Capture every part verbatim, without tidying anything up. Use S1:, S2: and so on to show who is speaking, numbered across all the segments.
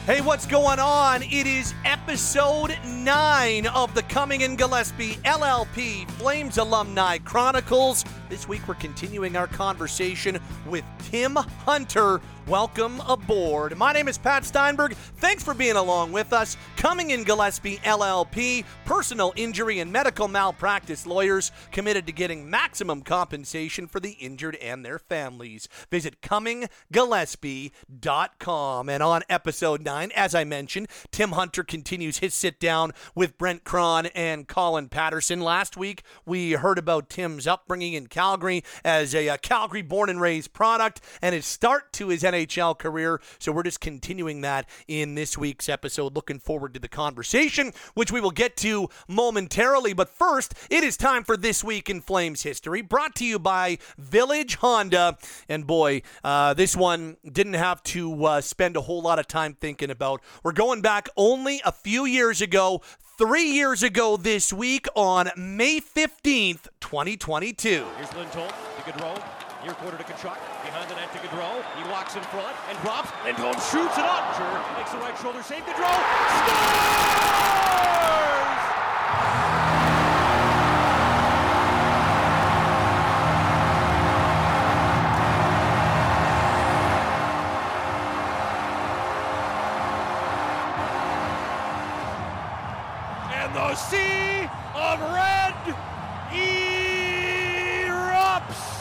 S1: Hey, what's going on? It is episode nine of the Cumming & Gillespie L L P Flames Alumni Chronicles. This week we're continuing our conversation with Tim Hunter. Welcome aboard. My name is Pat Steinberg. Thanks for being along with us. Cumming & Gillespie L L P, personal injury and medical malpractice lawyers committed to getting maximum compensation for the injured and their families. Visit cumming gillespie dot com. And on episode nine, as I mentioned, Tim Hunter continues his sit down with Brent Cron and Colin Patterson. Last week, we heard about Tim's upbringing in Calgary as a, a Calgary born and raised product and his start to his N H L career. So we're just continuing that in this week's episode. Looking forward to the conversation, which we will get to momentarily. But first, it is time for This Week in Flames History, brought to you by Village Honda. And boy, uh, this one didn't have to uh, spend a whole lot of time thinking about. We're going back only a few years ago, three years ago this week on May fifteenth, twenty twenty-two.
S2: Here's Lindholm to Gaudreau. Near quarter to Tkachuk. Behind the net to Gaudreau. He walks in front and drops. Lindholm shoots it up. Sure. Makes the right shoulder save. Gaudreau scores! And the sea of red erupts.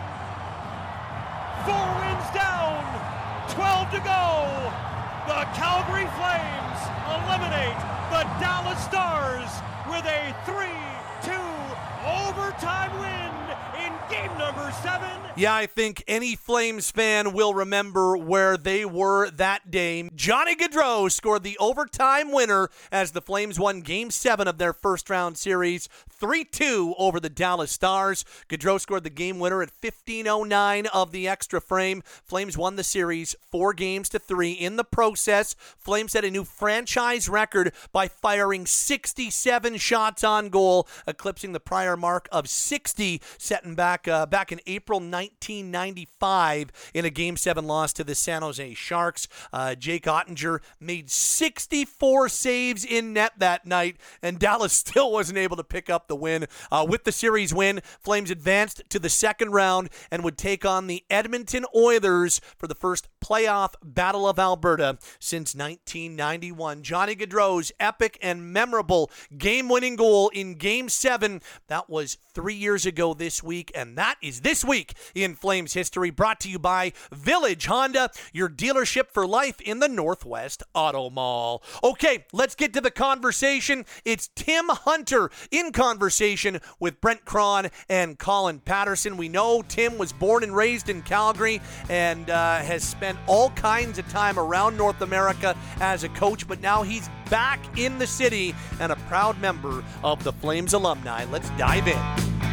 S2: Four wins down, twelve to go. The Calgary Flames eliminate the Dallas Stars with a three two overtime win in game number seven.
S1: Yeah, I think any Flames fan will remember where they were that day. Johnny Gaudreau scored the overtime winner as the Flames won Game seven of their first-round series, three two over the Dallas Stars. Gaudreau scored the game winner at fifteen oh nine of the extra frame. Flames won the series four games to three. In the process, Flames set a new franchise record by firing sixty-seven shots on goal, eclipsing the prior mark of sixty, setting back uh, back in April nineteen ninety-five in a Game seven loss to the San Jose Sharks. Uh, Jake Ottinger made sixty-four saves in net that night, and Dallas still wasn't able to pick up the win. Uh, with the series win, Flames advanced to the second round and would take on the Edmonton Oilers for the first playoff Battle of Alberta since nineteen ninety-one. Johnny Gaudreau's epic and memorable game-winning goal in Game seven, that was three years ago this week, and that is this week in Flames history, brought to you by Village Honda, your dealership for life in the Northwest Auto Mall. Okay, let's get to the conversation. It's Tim Hunter in conversation with Brent Cron and Colin Patterson. We know Tim was born and raised in Calgary and uh, has spent all kinds of time around North America as a coach, but now he's back in the city and a proud member of the Flames alumni. Let's dive in.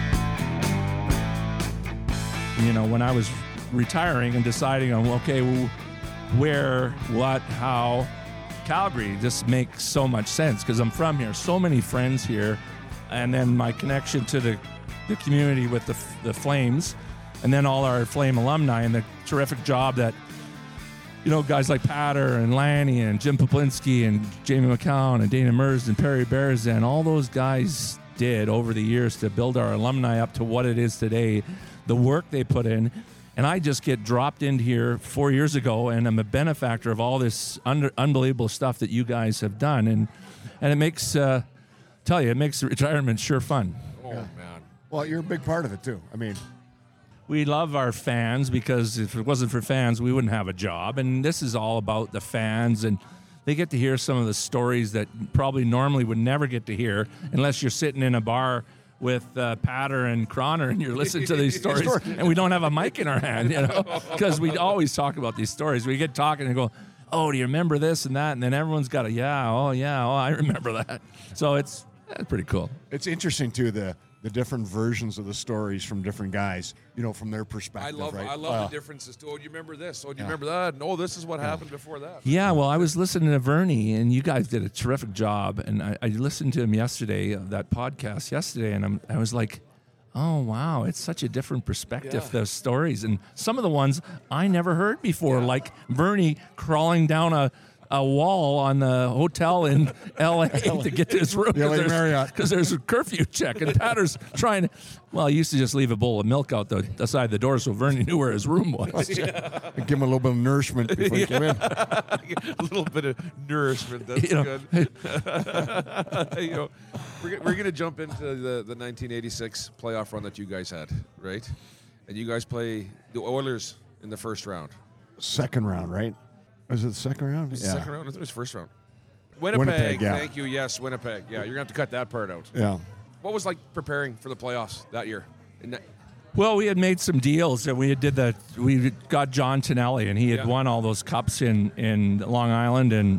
S3: You know, when I was retiring and deciding on, okay, where, what, how, Calgary just makes so much sense because I'm from here, so many friends here, and then my connection to the, the community with the, the Flames, and then all our Flame alumni and the terrific job that, you know, guys like Patter and Lanny and Jim Poplinski and Jamie McCown and Dana Merz and Perry Berzan, all those guys did over the years to build our alumni up to what it is today, the work they put in. And I just get dropped in here four years ago, and I'm a benefactor of all this under, unbelievable stuff that you guys have done. And and it makes, uh, tell you, it makes the retirement sure fun.
S4: Oh, yeah. man. Well, you're a big part of it, too. I mean,
S3: we love our fans because if it wasn't for fans, we wouldn't have a job. And this is all about the fans, and they get to hear some of the stories that probably normally would never get to hear unless you're sitting in a bar with uh, Patter and Croner and you're listening to these stories and we don't have a mic in our hand, you know, because we always talk about these stories. We get talking and go, oh, do you remember this and that? And then everyone's got a, yeah, oh, yeah, oh, I remember that. So it's, it's pretty cool.
S4: It's interesting, too, the the different versions of the stories from different guys, you know, from their perspective.
S5: I love,
S4: right?
S5: I love
S4: uh,
S5: the differences. Oh, do you remember this? Oh, do you yeah. remember that? No, this is what yeah. happened before that.
S3: Yeah, well, I was listening to Vernie, and you guys did a terrific job. And I, I listened to him yesterday, uh, that podcast yesterday, and I'm, I was like, oh, wow, it's such a different perspective, yeah. those stories. And some of the ones I never heard before, yeah. like Vernie crawling down a a wall on the hotel in L A to get to his room.
S4: The L A Marriott.
S3: Because there's a curfew check, and Patter's trying to, well, he used to just leave a bowl of milk out the, the side of the door so Vernie knew where his room was.
S4: Give him a little bit of nourishment before you come in.
S5: A little bit of nourishment. That's
S3: You know.
S5: good. you know, we're, we're going to jump into the, the nineteen eighty-six playoff run that you guys had, right? And you guys play the Oilers in the first round.
S4: Second round, right? Was it the second round?
S5: Was it
S4: Yeah.
S5: second round? I thought it was first round. Winnipeg.
S4: Winnipeg, yeah.
S5: Thank you. Yes, Winnipeg. Yeah, you're going to have to cut that part out.
S4: Yeah.
S5: What was like preparing for the playoffs that year? In that,
S3: Well, we had made some deals, and we had did the we got John Tonelli, and he had
S5: Yeah.
S3: won all those cups in in Long Island and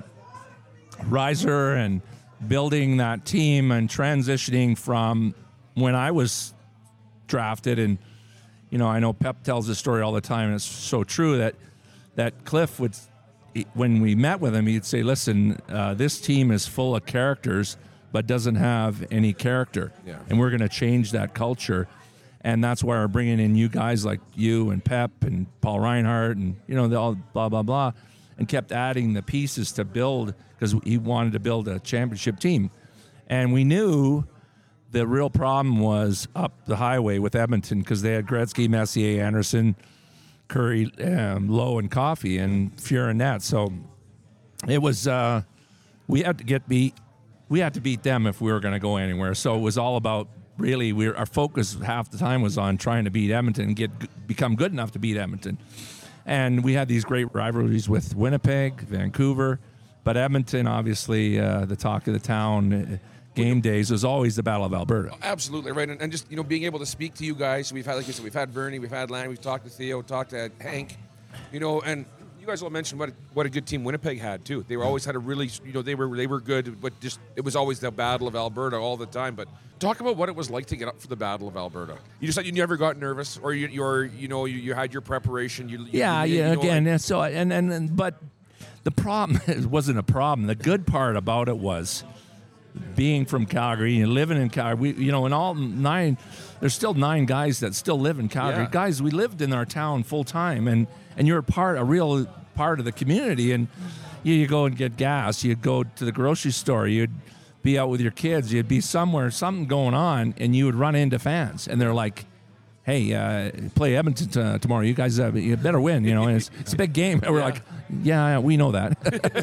S3: Riser, and building that team and transitioning from when I was drafted. And you know, I know Pep tells this story all the time, and it's so true that that Cliff would, when we met with him, he'd say, "Listen, uh, this team is full of characters, but doesn't have any character,
S5: Yeah.
S3: and we're going to change that culture." And that's why we're bringing in you guys like you and Pep and Paul Reinhardt and, you know, the all blah, blah, blah, and kept adding the pieces to build, because he wanted to build a championship team. And we knew the real problem was up the highway with Edmonton, because they had Gretzky, Messier, Anderson, Curry, um, Lowe, and Coffey, and Fiorinette. So it was, uh, we had to get beat. We had to beat them if we were going to go anywhere. So it was all about, really, we were, our focus half the time was on trying to beat Edmonton and get become good enough to beat Edmonton. And we had these great rivalries with Winnipeg, Vancouver, but Edmonton, obviously, uh, the talk of the town, uh, game days was always the Battle of Alberta.
S5: absolutely right, and, and just you know being able to speak to you guys. We've had, like you said, we've had Vernie, we've had Lanny, we've talked to Theo, talked to Hank, you know, and you guys all mentioned what a, what a good team Winnipeg had too. They were always had a really, you know, they were they were good, but just it was always the Battle of Alberta all the time. But talk about what it was like to get up for the Battle of Alberta. You just said you never got nervous, or you, you're, you know, you, you had your preparation. You, you
S3: Yeah,
S5: you,
S3: yeah.
S5: you know,
S3: Again,
S5: like-
S3: and so and, and and but the problem it wasn't a problem. The good part about it was being from Calgary and living in Calgary. We, you know, in all nine, there's still nine guys that still live in Calgary.
S5: Yeah.
S3: Guys, we lived in our town full time, and and you're a part, a real part of the community. And you, you go and get gas. You'd go to the grocery store. You'd be out with your kids. You'd be somewhere, something going on, and you would run into fans, and they're like, "Hey, uh, play Edmonton t- tomorrow. You guys, uh, you better win." You know, and it's, it's a big game. And we're like, "Yeah, yeah, we know that."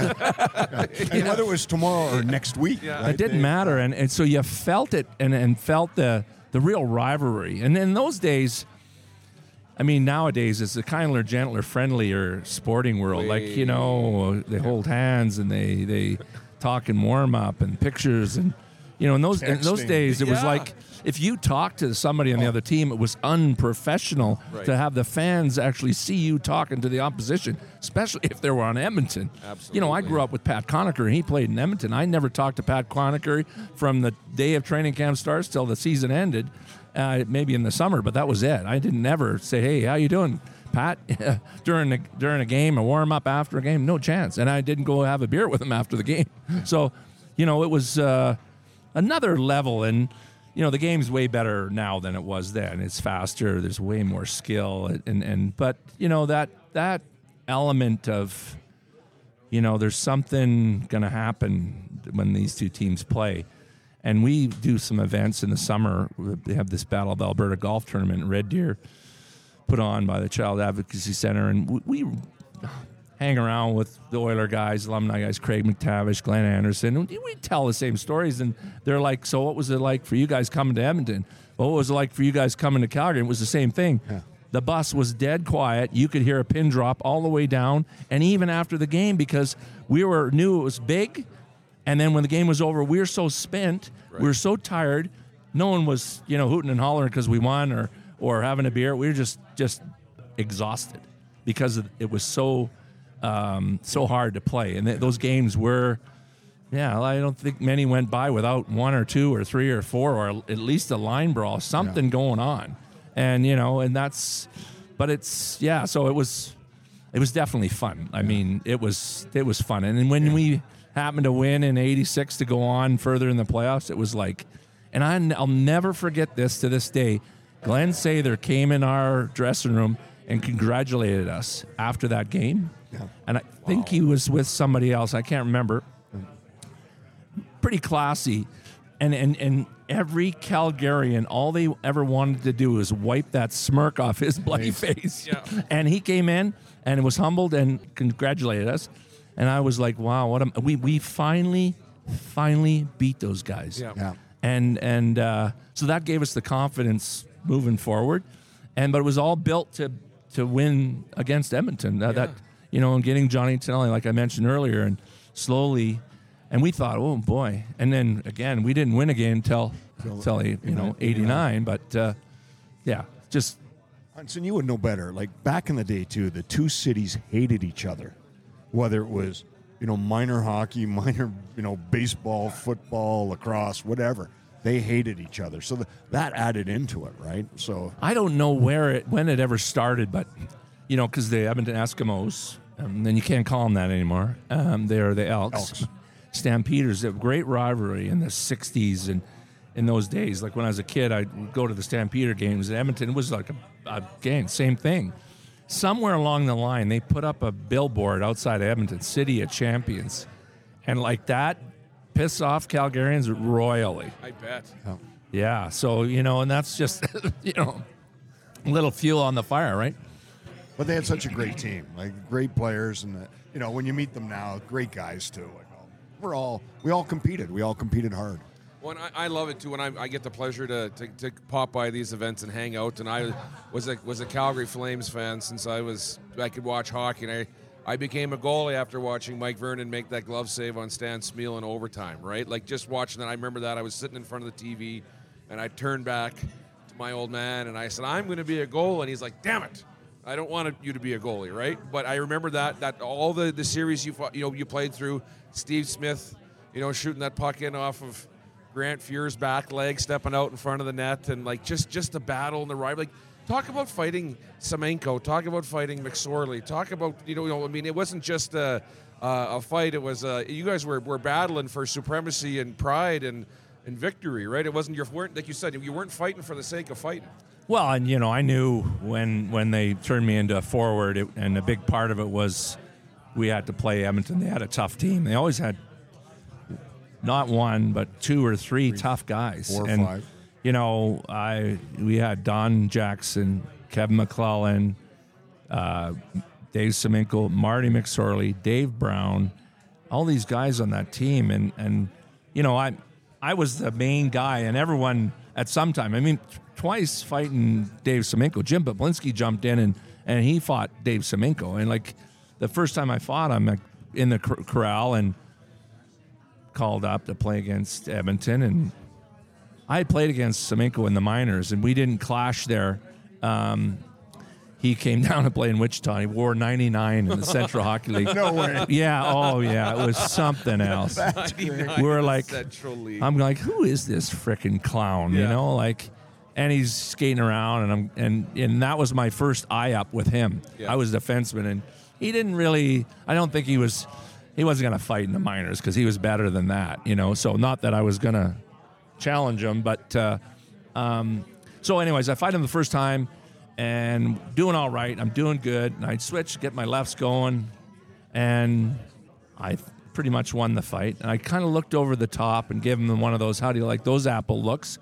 S4: And whether it was tomorrow or next week.
S5: Yeah.
S4: right?
S3: It didn't
S4: They-
S3: matter, and, and so you felt it, and, and felt the the real rivalry. And in those days, I mean, nowadays it's a kindler, gentler, friendlier sporting world. Like, you know, they hold hands and they they talk and warm up and pictures, and you know, in those in those
S4: Texting.
S3: days it was
S5: Yeah.
S3: like, if you talked to somebody on the other team, it was unprofessional
S5: Right.
S3: to have the fans actually see you talking to the opposition, especially if they were on Edmonton. You know, I
S5: Absolutely.
S3: grew up with Pat Conacher, and he played in Edmonton. I never talked to Pat Conacher from the day of training camp starts till the season ended, uh, maybe in the summer, but that was it. I didn't ever say, "Hey, how you doing, Pat?" during the, during a game, a warm up after a game, no chance. And I didn't go have a beer with him after the game. So, you know, it was uh, another level. And you know, the game's way better now than it was then. It's faster. There's way more skill, and and but you know that that element of, you know, there's something going to happen when these two teams play. And we do some events in the summer. We have this Battle of Alberta golf tournament in Red Deer, put on by the Child Advocacy Center, and we, we hang around with the Oiler guys, alumni guys, Craig McTavish, Glenn Anderson, and we tell the same stories. And they're like, "So what was it like for you guys coming to Edmonton? Well, what was it like for you guys coming to Calgary?" It was the same thing.
S4: Yeah.
S3: The bus was dead quiet. You could hear a pin drop all the way down, and even after the game, because we were knew it was big. And then when the game was over, we were so spent, we were so tired. No one was, you know, hooting and hollering because we won or or having a beer. We were just just exhausted because of, it was so um, so hard to play. And th- those games were, yeah, I don't think many went by without one or two or three or four or at least a line brawl, something
S4: Yeah.
S3: going on. And you know, and that's, but it's yeah. So it was, it was definitely fun. I mean, it was it was fun. And then when we happened to win in eighty-six to go on further in the playoffs, it was like, and I, I'll never forget this to this day. Glenn Sather came in our dressing room and congratulated us after that game.
S4: Yeah.
S3: And I think he was with somebody else. I can't remember. Pretty classy. And, and, and every Calgarian, all they ever wanted to do was wipe that smirk off his bloody face.
S5: Yeah.
S3: And he came in and was humbled and congratulated us. And I was like, wow, what a, we, we finally, finally beat those guys.
S5: Yeah.
S4: Yeah.
S3: And and uh, so that gave us the confidence moving forward, and but it was all built to to win against Edmonton. Uh,
S5: Yeah.
S3: That you know, and getting Johnny Tonelli, like I mentioned earlier, and slowly, and we thought, oh boy, and then again, we didn't win again until until you know eighty-nine, but uh, yeah, just
S4: Hudson, you would know better. Like back in the day, too, the two cities hated each other, whether it was, you know, minor hockey, minor, you know, baseball, football, lacrosse, whatever. They hated each other. So th- that added into it, right? So
S3: I don't know where it when it ever started, but you know, because the Edmonton Eskimos, um, then you can't call them that anymore. Um, they're the Elks.
S4: Elks.
S3: Stampeders, a great rivalry in the sixties and in those days. Like when I was a kid, I'd go to the Stampeder games in Edmonton. It was like a, a game, same thing. Somewhere along the line, they put up a billboard outside Edmonton, City of Champions. And like that pissed off Calgarians royally.
S5: I bet.
S3: Yeah, so, you know, and that's just, you know, a little fuel on the fire, right?
S4: But they had such a great team, like great players, and uh, you know, when you meet them now, great guys too. Like, oh, we're all we all competed. We all competed hard.
S5: Well, and I, I love it too when I, I get the pleasure to, to, to pop by these events and hang out. And I was a was a Calgary Flames fan since I was I could watch hockey. And I, I became a goalie after watching Mike Vernon make that glove save on Stan Smeal in overtime. Right, like just watching that. I remember that I was sitting in front of the T V, and I turned back to my old man and I said, "I'm going to be a goal." And he's like, "Damn it, I don't want you to be a goalie." Right, but I remember that that all the, the series you fought, you know you played through, Steve Smith, you know shooting that puck in off of Grant Fuhr's back leg, stepping out in front of the net, and like just just the battle and the rival. Like, talk about fighting Semenko. Talk about fighting McSorley. Talk about you know, you know I mean, it wasn't just a uh, a fight. It was uh, you guys were, were battling for supremacy and pride and, and victory, right? It wasn't your weren't like you said you weren't fighting for the sake of fighting.
S3: Well, and you know, I knew when when they turned me into a forward, it, and a big part of it was we had to play Edmonton. They had a tough team. They always had not one, but two or three, three tough guys.
S4: Four or
S3: and,
S4: five.
S3: You know, I we had Don Jackson, Kevin McClellan, uh, Dave Semenko, Marty McSorley, Dave Brown, all these guys on that team, and and you know, I I was the main guy, and everyone at some time. I mean, twice fighting Dave Semenko. Jim Bablinski jumped in and and he fought Dave Semenko, and like the first time I fought him, like, in the cor- corral and. Called up to play against Edmonton, and I had played against Semenko in the minors, and we didn't clash there. Um, he came down to play in Wichita. He wore ninety-nine in the Central Hockey League.
S4: No way.
S3: Yeah, oh yeah, it was something else. We were like,
S5: Central League.
S3: I'm like, who is this frickin' clown? You
S5: Yeah.
S3: know, like, and he's skating around, and I'm and and that was my first eye up with him.
S5: Yeah.
S3: I was a defenseman, and he didn't really. I don't think he was. He wasn't going to fight in the minors because he was better than that, you know. So not that I was going to challenge him, but uh, um, so anyways, I fight him the first time and doing all right. I'm doing good, and I switch, get my lefts going, and I pretty much won the fight. And I kind of looked over the top and gave him one of those, how do you like those apple looks?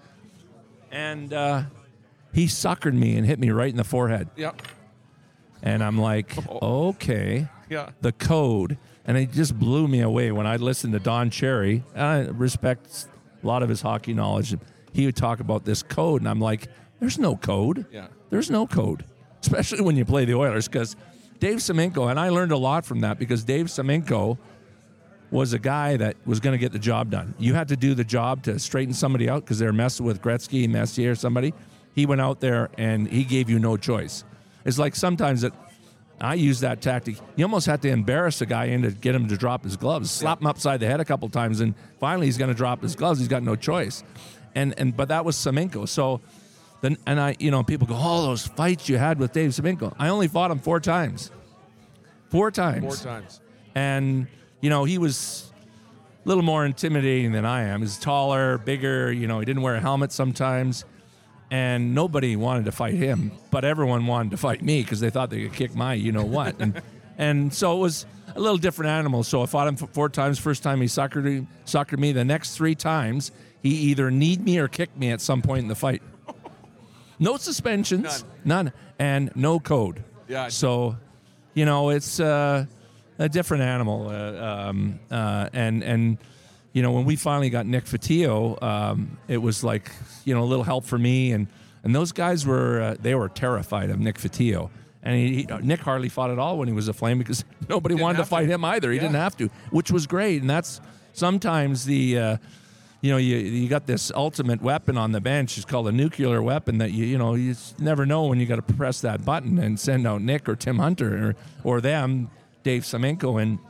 S3: And uh, he suckered me and hit me right in the forehead.
S5: Yep.
S3: And I'm like, okay,
S5: Yeah.
S3: the code. And it just blew me away when I listened to Don Cherry. And I respect a lot of his hockey knowledge. He would talk about this code, and I'm like, there's no code.
S5: Yeah.
S3: There's no code, especially when you play the Oilers, because Dave Semenko, and I learned a lot from that because Dave Semenko was a guy that was going to get the job done. You had to do the job to straighten somebody out because they were messing with Gretzky, Messier, somebody. He went out there, and he gave you no choice. It's like sometimes that I use that tactic. You almost have to embarrass a guy in to get him to drop his gloves, slap him upside the head a couple times, and finally he's going to drop his gloves. He's got no choice. And and but that was Semenko. So then, and I, you know, people go, oh, those fights you had with Dave Semenko. I only fought him four times. Four times.
S5: Four times.
S3: And you know, he was a little more intimidating than I am. He's taller, bigger. You know, he didn't wear a helmet sometimes. And nobody wanted to fight him, but everyone wanted to fight me because they thought they could kick my you-know-what. And And so it was a little different animal. So I fought him four times. First time he suckered me, suckered me. The next three times, he either kneed me or kicked me at some point in the fight. No suspensions, none, none and no code.
S5: Yeah.
S3: So, you know, it's uh, a different animal. Uh, um, uh, and, and you know, when we finally got Nick Fotiu, um, it was like, you know, a little help for me. And, and those guys were, uh, they were terrified of Nick Fotiu. And he, he, Nick hardly fought at all when he was a Flame because nobody
S5: Didn't
S3: wanted to
S5: have
S3: fight
S5: to.
S3: him either. He
S5: Yeah.
S3: didn't have to, which was great. And that's sometimes the, uh, you know, you you got this ultimate weapon on the bench. It's called a nuclear weapon that you you know you just never know when you got to press that button and send out Nick or Tim Hunter or or them, Dave Semenko and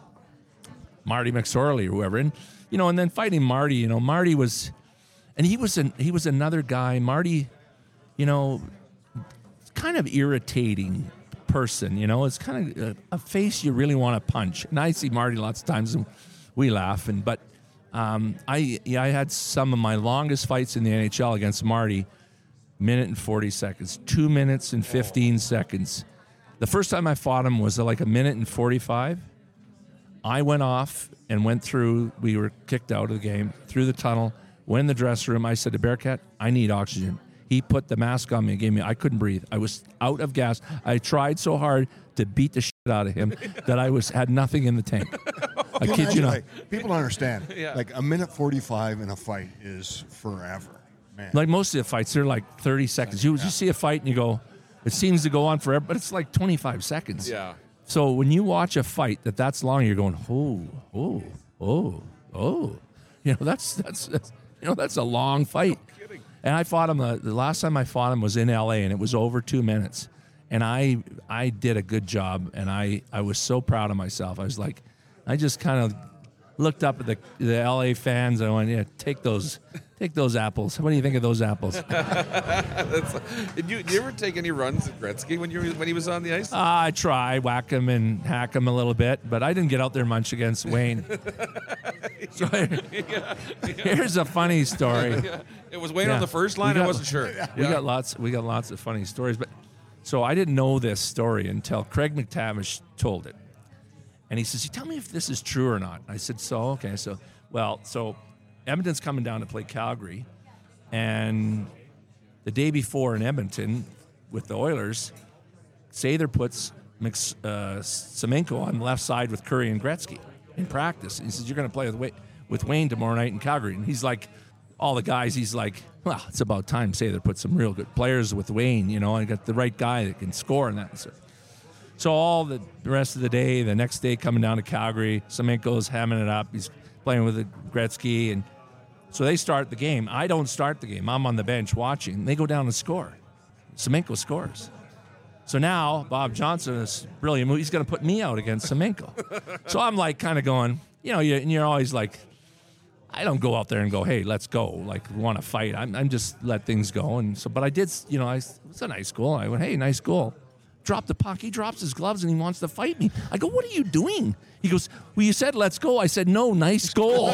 S3: Marty McSorley or whoever. And you know, and then fighting Marty. You know, Marty was, and he was an he was another guy. Marty, you know, kind of irritating person. You know, it's kind of a, a face you really want to punch. And I see Marty lots of times, and we laugh. And but. Um, I yeah, I had some of my longest fights in the N H L against Marty, minute and forty seconds, two minutes and fifteen seconds. The first time I fought him was like a minute and forty-five. I went off and went through. We were kicked out of the game through the tunnel. Went in the dressing room. I said to Bearcat, "I need oxygen." He put the mask on me and gave me. I couldn't breathe. I was out of gas. I tried so hard to beat the shit out of him that I was had nothing in the tank. I
S4: Can
S3: kid you
S4: imagine,
S3: not.
S4: like, people don't understand.
S5: Yeah.
S4: Like a minute forty-five in a fight is forever, man.
S3: Like most of the fights, they're like thirty seconds. You, you see a fight and you go, it seems to go on forever, but it's like twenty-five seconds.
S5: Yeah.
S3: So when you watch a fight that that's long, you're going, oh, oh, oh, oh. You know, that's, that's, that's you know, that's a long fight.
S5: No kidding.
S3: And I fought him, uh, the last time I fought him was in L A, and it was over two minutes. And I I did a good job, and I, I was so proud of myself. I was like, I just kind of looked up at the the L A fans, and I went, yeah, take those take those apples. What do you think of those apples?
S5: That's, did, you, did you ever take any runs at Gretzky when you were, when he was on the ice?
S3: Uh, I try, whack him and hack him a little bit, but I didn't get out there much against Wayne. So here's a funny story.
S5: It was Wayne
S3: Yeah.
S5: on the first line.
S3: We
S5: I
S3: got-
S5: wasn't sure.
S3: We
S5: Yeah.
S3: got lots. We got lots of funny stories, but so I didn't know this story until Craig McTavish told it, and he says, "You tell me if this is true or not." I said, "So okay, so well, so Edmonton's coming down to play Calgary, and the day before in Edmonton with the Oilers, Sather puts Mc, uh, Semenko on the left side with Curry and Gretzky in practice. He says, "You're going to play with Wayne, with Wayne tomorrow night in Calgary," and he's like. All the guys, he's like, well, it's about time Sather put some real good players with Wayne. You know, I got the right guy that can score and that. So, so all the rest of the day, the next day coming down to Calgary, Semenko's hamming it up. He's playing with Gretzky. And so they start the game. I don't start the game. I'm on the bench watching. They go down and score. Semenko scores. So now Bob Johnson is a brilliant move. He's going to put me out against Semenko. So I'm like kind of going, you know, you're, and you're always like, I don't go out there and go, hey, let's go, like, want to fight. I'm, I'm just let things go. And so, but I did, you know, I, it's a nice goal. I went, hey, nice goal. Drop the puck. He drops his gloves and he wants to fight me. I go, what are you doing? He goes, well, you said let's go. I said, no, nice goal.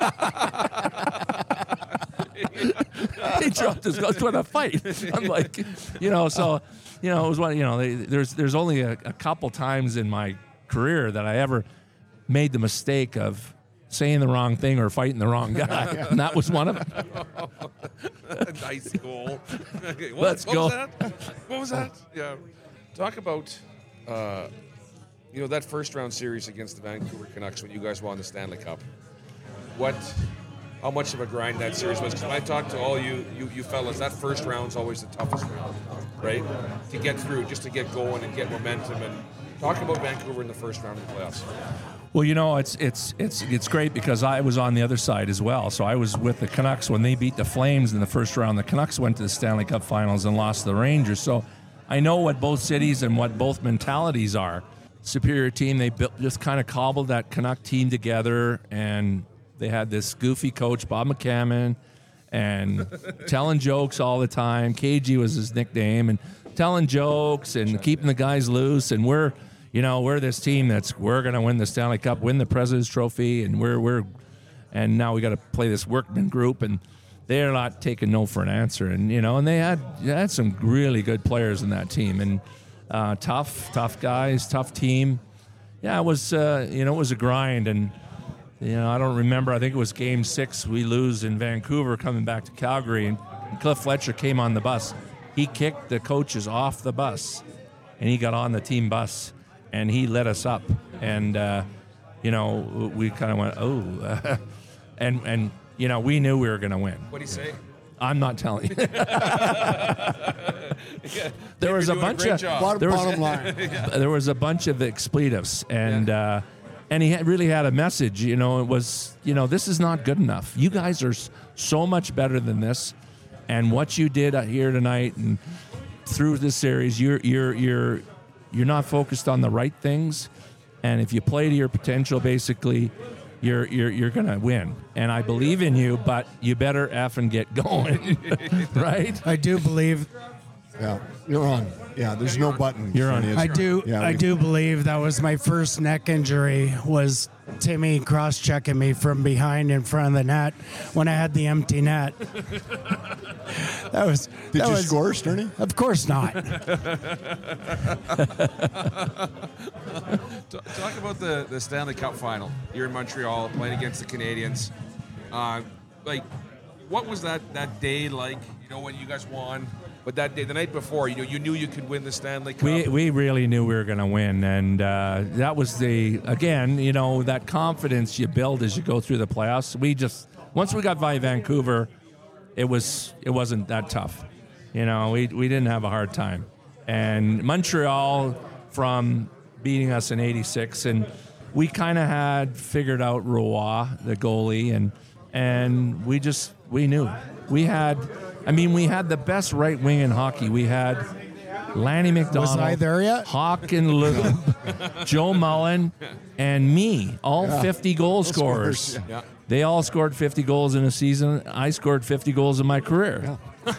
S3: He dropped his gloves to a fight. I'm like, you know, so, you know, it was one, you know, they, there's there's only a, a couple times in my career that I ever made the mistake of saying the wrong thing or fighting the wrong guy, and that was one of them.
S5: Nice goal. what,
S3: Let's
S5: what
S3: go.
S5: Was that? What was that? Yeah. Talk about, uh, you know, that first round series against the Vancouver Canucks when you guys won the Stanley Cup. What, how much of a grind that series was? Because when I talk to all you, you, you fellas, that first round's always the toughest round, right? To get through, just to get going and get momentum. And talk about Vancouver in the first round of the playoffs.
S3: Well, you know, it's it's it's it's great because I was on the other side as well. So I was with the Canucks when they beat the Flames in the first round. The Canucks went to the Stanley Cup Finals and lost to the Rangers. So I know what both cities and what both mentalities are. Superior team, they built, just kind of cobbled that Canuck team together, and they had this goofy coach, Bob McCammon, and telling jokes all the time. K G was his nickname, and telling jokes and keeping the guys loose. And we're You know, we're this team that's we're going to win the Stanley Cup, win the President's Trophy, and we're we're, and now we got to play this workman group, and they're not taking no for an answer, and you know, and they had they had some really good players in that team, and uh, tough, tough guys, tough team, yeah, it was uh, you know it was a grind, and you know I don't remember. I think it was Game Six we lose in Vancouver, coming back to Calgary, and Cliff Fletcher came on the bus. He kicked the coaches off the bus, and he got on the team bus, and he led us up, and uh, you know we kind of went oh, and and you know we knew we were going to win.
S5: What do you say?
S3: I'm not telling you.
S5: Yeah.
S3: There was a
S5: You're doing
S3: bunch
S5: great
S3: of
S5: job.
S4: Bottom,
S3: there was,
S4: bottom line.
S3: there was a bunch of expletives, and uh, and he had, really had a message. You know, it was you know this is not good enough. You guys are s- so much better than this, and what you did here tonight and through this series, you're you're you're you're not focused on the right things, and if you play to your potential, basically. You're you're you're gonna win, and I believe in you. But you better effing get going, right?
S6: I do believe
S4: Yeah, you're on. Yeah, there's no button.
S3: You're on.
S4: It's-
S6: I do
S4: Yeah,
S6: I
S4: we-
S6: do believe that was my first neck injury, was Timmy cross-checking me from behind in front of the net when I had the empty net. That was
S4: Did
S6: that
S4: you
S6: was,
S4: score, Sterny?
S6: Of course not.
S5: Talk about the, the Stanley Cup final. You're in Montreal playing against the Canadians. Uh, like, what was that, that day like? You know, when you guys won, but that day, the night before, you know, you knew you could win the Stanley Cup.
S3: We we really knew we were going to win, and uh, that was the again, you know, that confidence you build as you go through the playoffs. We just once we got by Vancouver, it was it wasn't that tough. You know, we we didn't have a hard time, and Montreal from beating us in eighty-six, and we kind of had figured out Roy, the goalie, and and we just we knew we had. I mean, we had the best right wing in hockey. We had Lanny McDonald,
S6: Was I there yet?
S3: Hawk and Lube, Joe Mullen, and me, all fifty goal scorers.
S4: scorers,
S5: yeah.
S3: They all scored fifty goals in a season. I scored fifty goals in my career.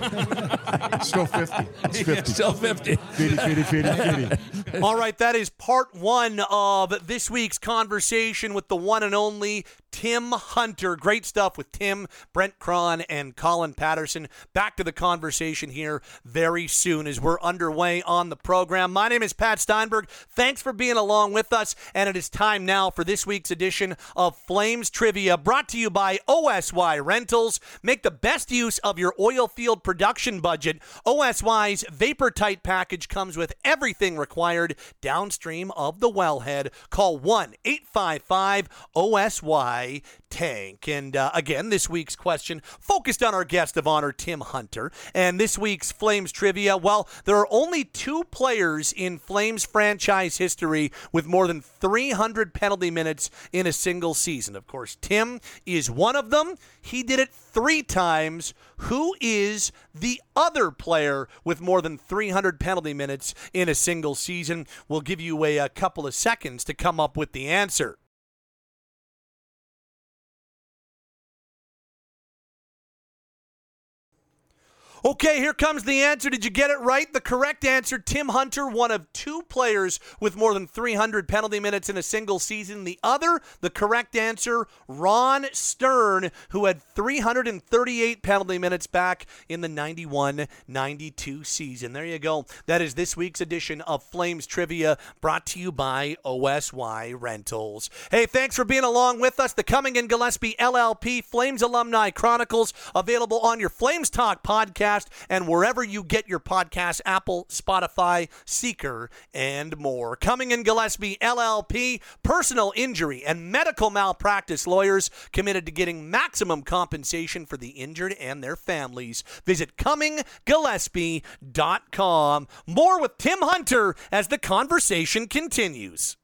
S4: Still fifty. It's fifty.
S3: Still fifty.
S4: fifty, fifty, fifty, fifty.
S1: All right, that is part one of this week's conversation with the one and only Tim Hunter. Great stuff with Tim, Brent Cron, and Colin Patterson. Back to the conversation here very soon as we're underway on the program. My name is Pat Steinberg. Thanks for being along with us, and it is time now for this week's edition of Flames Trivia, brought to you by O S Y Rentals. Make the best use of your oil field production budget. O S Y's Vapor Tight package comes with everything required downstream of the wellhead. Call one eight five five O S Y tank. And uh, again, this week's question focused on our guest of honor, Tim Hunter. And this week's Flames Trivia, well, there are only two players in Flames franchise history with more than three hundred penalty minutes in a single season. Of course, Tim is one of them. He did it three times. Who is the other player with more than three hundred penalty minutes in a single season? We'll give you a, a couple of seconds to come up with the answer. Okay, here comes the answer. Did you get it right? The correct answer, Tim Hunter, one of two players with more than three hundred penalty minutes in a single season. The other, the correct answer, Ron Stern, who had three hundred thirty-eight penalty minutes back in the ninety-one ninety-two season. There you go. That is this week's edition of Flames Trivia, brought to you by O S Y Rentals. Hey, thanks for being along with us. The Cumming and Gillespie L L P Flames Alumni Chronicles, available on your Flames Talk podcast and wherever you get your podcasts, Apple, Spotify, Seeker, and more. Cumming and Gillespie L L P, personal injury and medical malpractice lawyers committed to getting maximum compensation for the injured and their families. Visit Cumming Gillespie dot com. More with Tim Hunter as the conversation continues.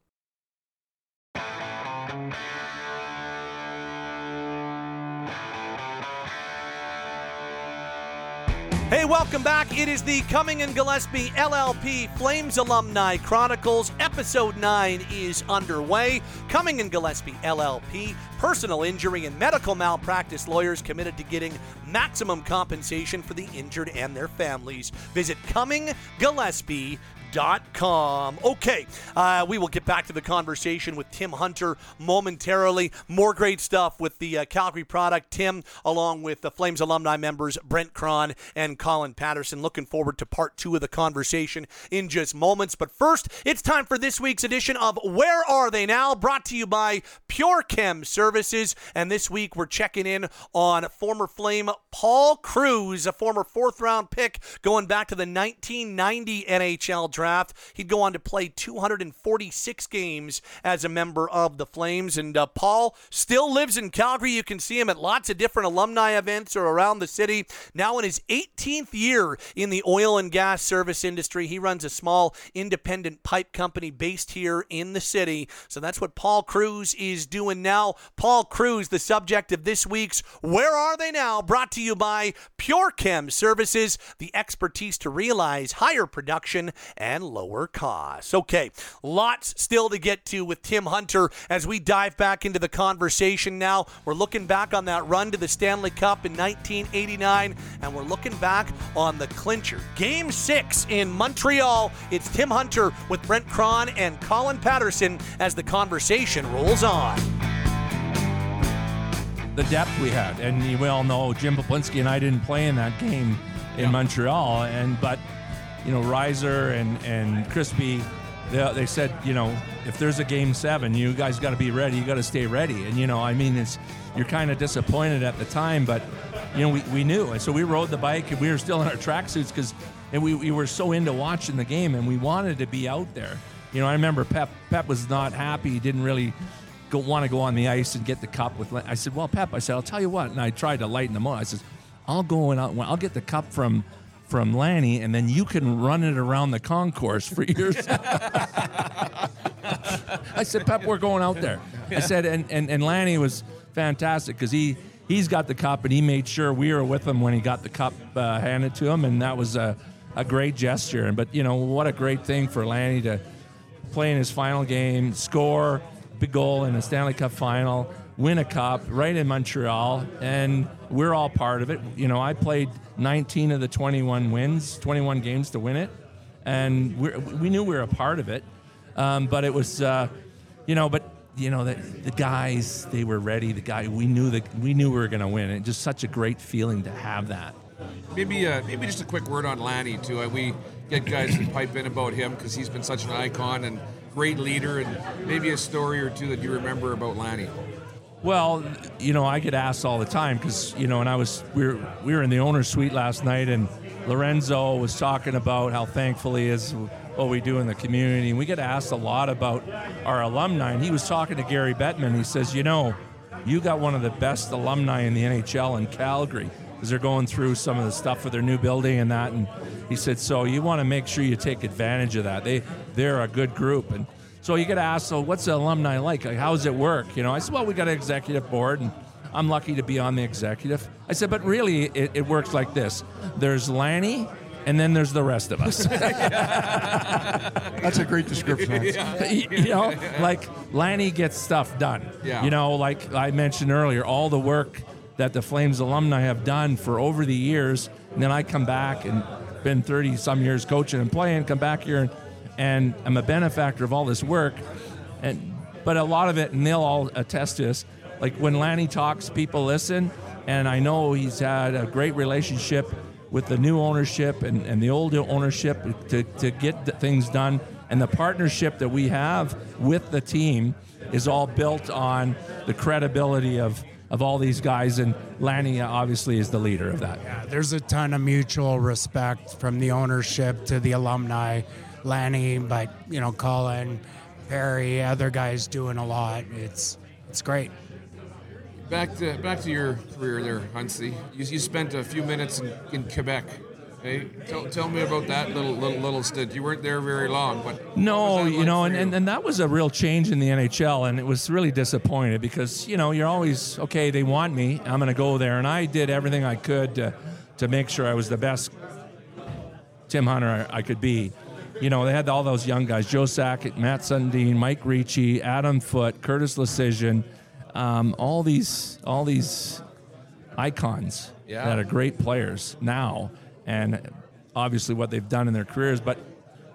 S1: Hey, welcome back. It is the Cumming and Gillespie L L P Flames Alumni Chronicles. Episode nine is underway. Cumming and Gillespie L L P, personal injury and medical malpractice lawyers committed to getting maximum compensation for the injured and their families. Visit Cumming Gillespie dot com. Okay, uh, we will get back to the conversation with Tim Hunter momentarily. More great stuff with the uh, Calgary product. Tim, along with the Flames alumni members Brent Cron and Colin Patterson. Looking forward to part two of the conversation in just moments. But first, it's time for this week's edition of Where Are They Now? Brought to you by Pure Chem Services. And this week, we're checking in on former Flame Paul Cruz, a former fourth-round pick going back to the nineteen ninety N H L draft. He'd go on to play two hundred forty-six games as a member of the Flames. And uh, Paul still lives in Calgary. You can see him at lots of different alumni events or around the city. Now in his eighteenth year in the oil and gas service industry, he runs a small independent pipe company based here in the city. So that's what Paul Cruz is doing now. Paul Cruz, the subject of this week's Where Are They Now? Brought to you by Pure Chem Services, the expertise to realize higher production and lower costs. Okay, lots still to get to with Tim Hunter as we dive back into the conversation now. We're looking back on that run to the Stanley Cup in nineteen eighty-nine, and we're looking back on the clincher. Game six in Montreal. It's Tim Hunter with Brent Cron and Colin Patterson as the conversation rolls on.
S3: The depth we had, and you all know Jim Poplinski and I didn't play in that game in yeah. Montreal, and but you know Reiser and and Crispy, they, they said, you know, if there's a game seven, you guys got to be ready. You got to stay ready, and you know, I mean, it's you're kind of disappointed at the time, but you know, we, we knew, and so we rode the bike, and we were still in our tracksuits because, and we, we were so into watching the game, and we wanted to be out there. You know, I remember Pep Pep was not happy. He didn't really go want to go on the ice and get the cup with. I said, well, Pep, I said, I'll tell you what, and I tried to lighten him up. I said, I'll go and I'll, I'll get the cup from from Lanny, and then you can run it around the concourse for yours. I said, Pep, we're going out there. I said, and and, and Lanny was fantastic because he he's got the cup, and he made sure we were with him when he got the cup uh, handed to him, and that was a a great gesture. And but you know what a great thing for Lanny to play in his final game, score big goal in a Stanley Cup final, win a cup right in Montreal, and we're all part of it. You know, I played nineteen of the twenty-one wins, twenty-one games to win it, and we we knew we were a part of it. Um, but it was, uh, you know, but you know the, the guys, they were ready. The guy, we knew that we knew we were going to win. It just such a great feeling to have that.
S5: Maybe uh, maybe just a quick word on Lanny too. Uh, we get guys to pipe in about him because he's been such an icon and great leader, and maybe a story or two that you remember about Lanny.
S3: Well, you know, I get asked all the time because, you know, and I was we were we were in the owner's suite last night, and Lorenzo was talking about how thankful he is what we do in the community, and we get asked a lot about our alumni. And he was talking to Gary Bettman. He says, you know, you got one of the best alumni in the N H L in Calgary, because they're going through some of the stuff with their new building and that. And he said, so you want to make sure you take advantage of that. They, they're a good group. And so you get asked, so what's the alumni like? Like, how does it work? You know, I said, well, we got an executive board, and I'm lucky to be on the executive. I said, but really, it, it works like this. There's Lanny, and then there's the rest of us.
S4: That's a great description.
S5: Yeah.
S3: You know, like Lanny gets stuff done.
S5: Yeah.
S3: You know, like I mentioned earlier, all the work that the Flames alumni have done for over the years, and then I come back and been thirty some years coaching and playing, come back here and, and I'm a benefactor of all this work. And but a lot of it, and they'll all attest to this, like when Lanny talks, people listen, and I know he's had a great relationship with the new ownership and, and the old ownership to, to get things done. And the partnership that we have with the team is all built on the credibility of of all these guys, and Lanny obviously is the leader of that.
S6: Yeah, there's a ton of mutual respect from the ownership to the alumni. Lanny, but you know, Colin, Perry, other guys doing a lot. It's it's great.
S5: Back to back to your career there, Huntsley. You, you spent a few minutes in, in Quebec. Hey, tell, tell me about that little little little stint. You weren't there very long, but
S3: no, you know, and, and, and that was a real change in the N H L, and it was really disappointed because you know you're always okay. They want me, I'm going to go there, and I did everything I could to to make sure I was the best Tim Hunter I, I could be. You know, they had all those young guys: Joe Sakic, Matt Sundin, Mike Ricci, Adam Foote, Curtis Lecision, um, all these all these icons
S5: yeah.
S3: that are great players now. And obviously what they've done in their careers. But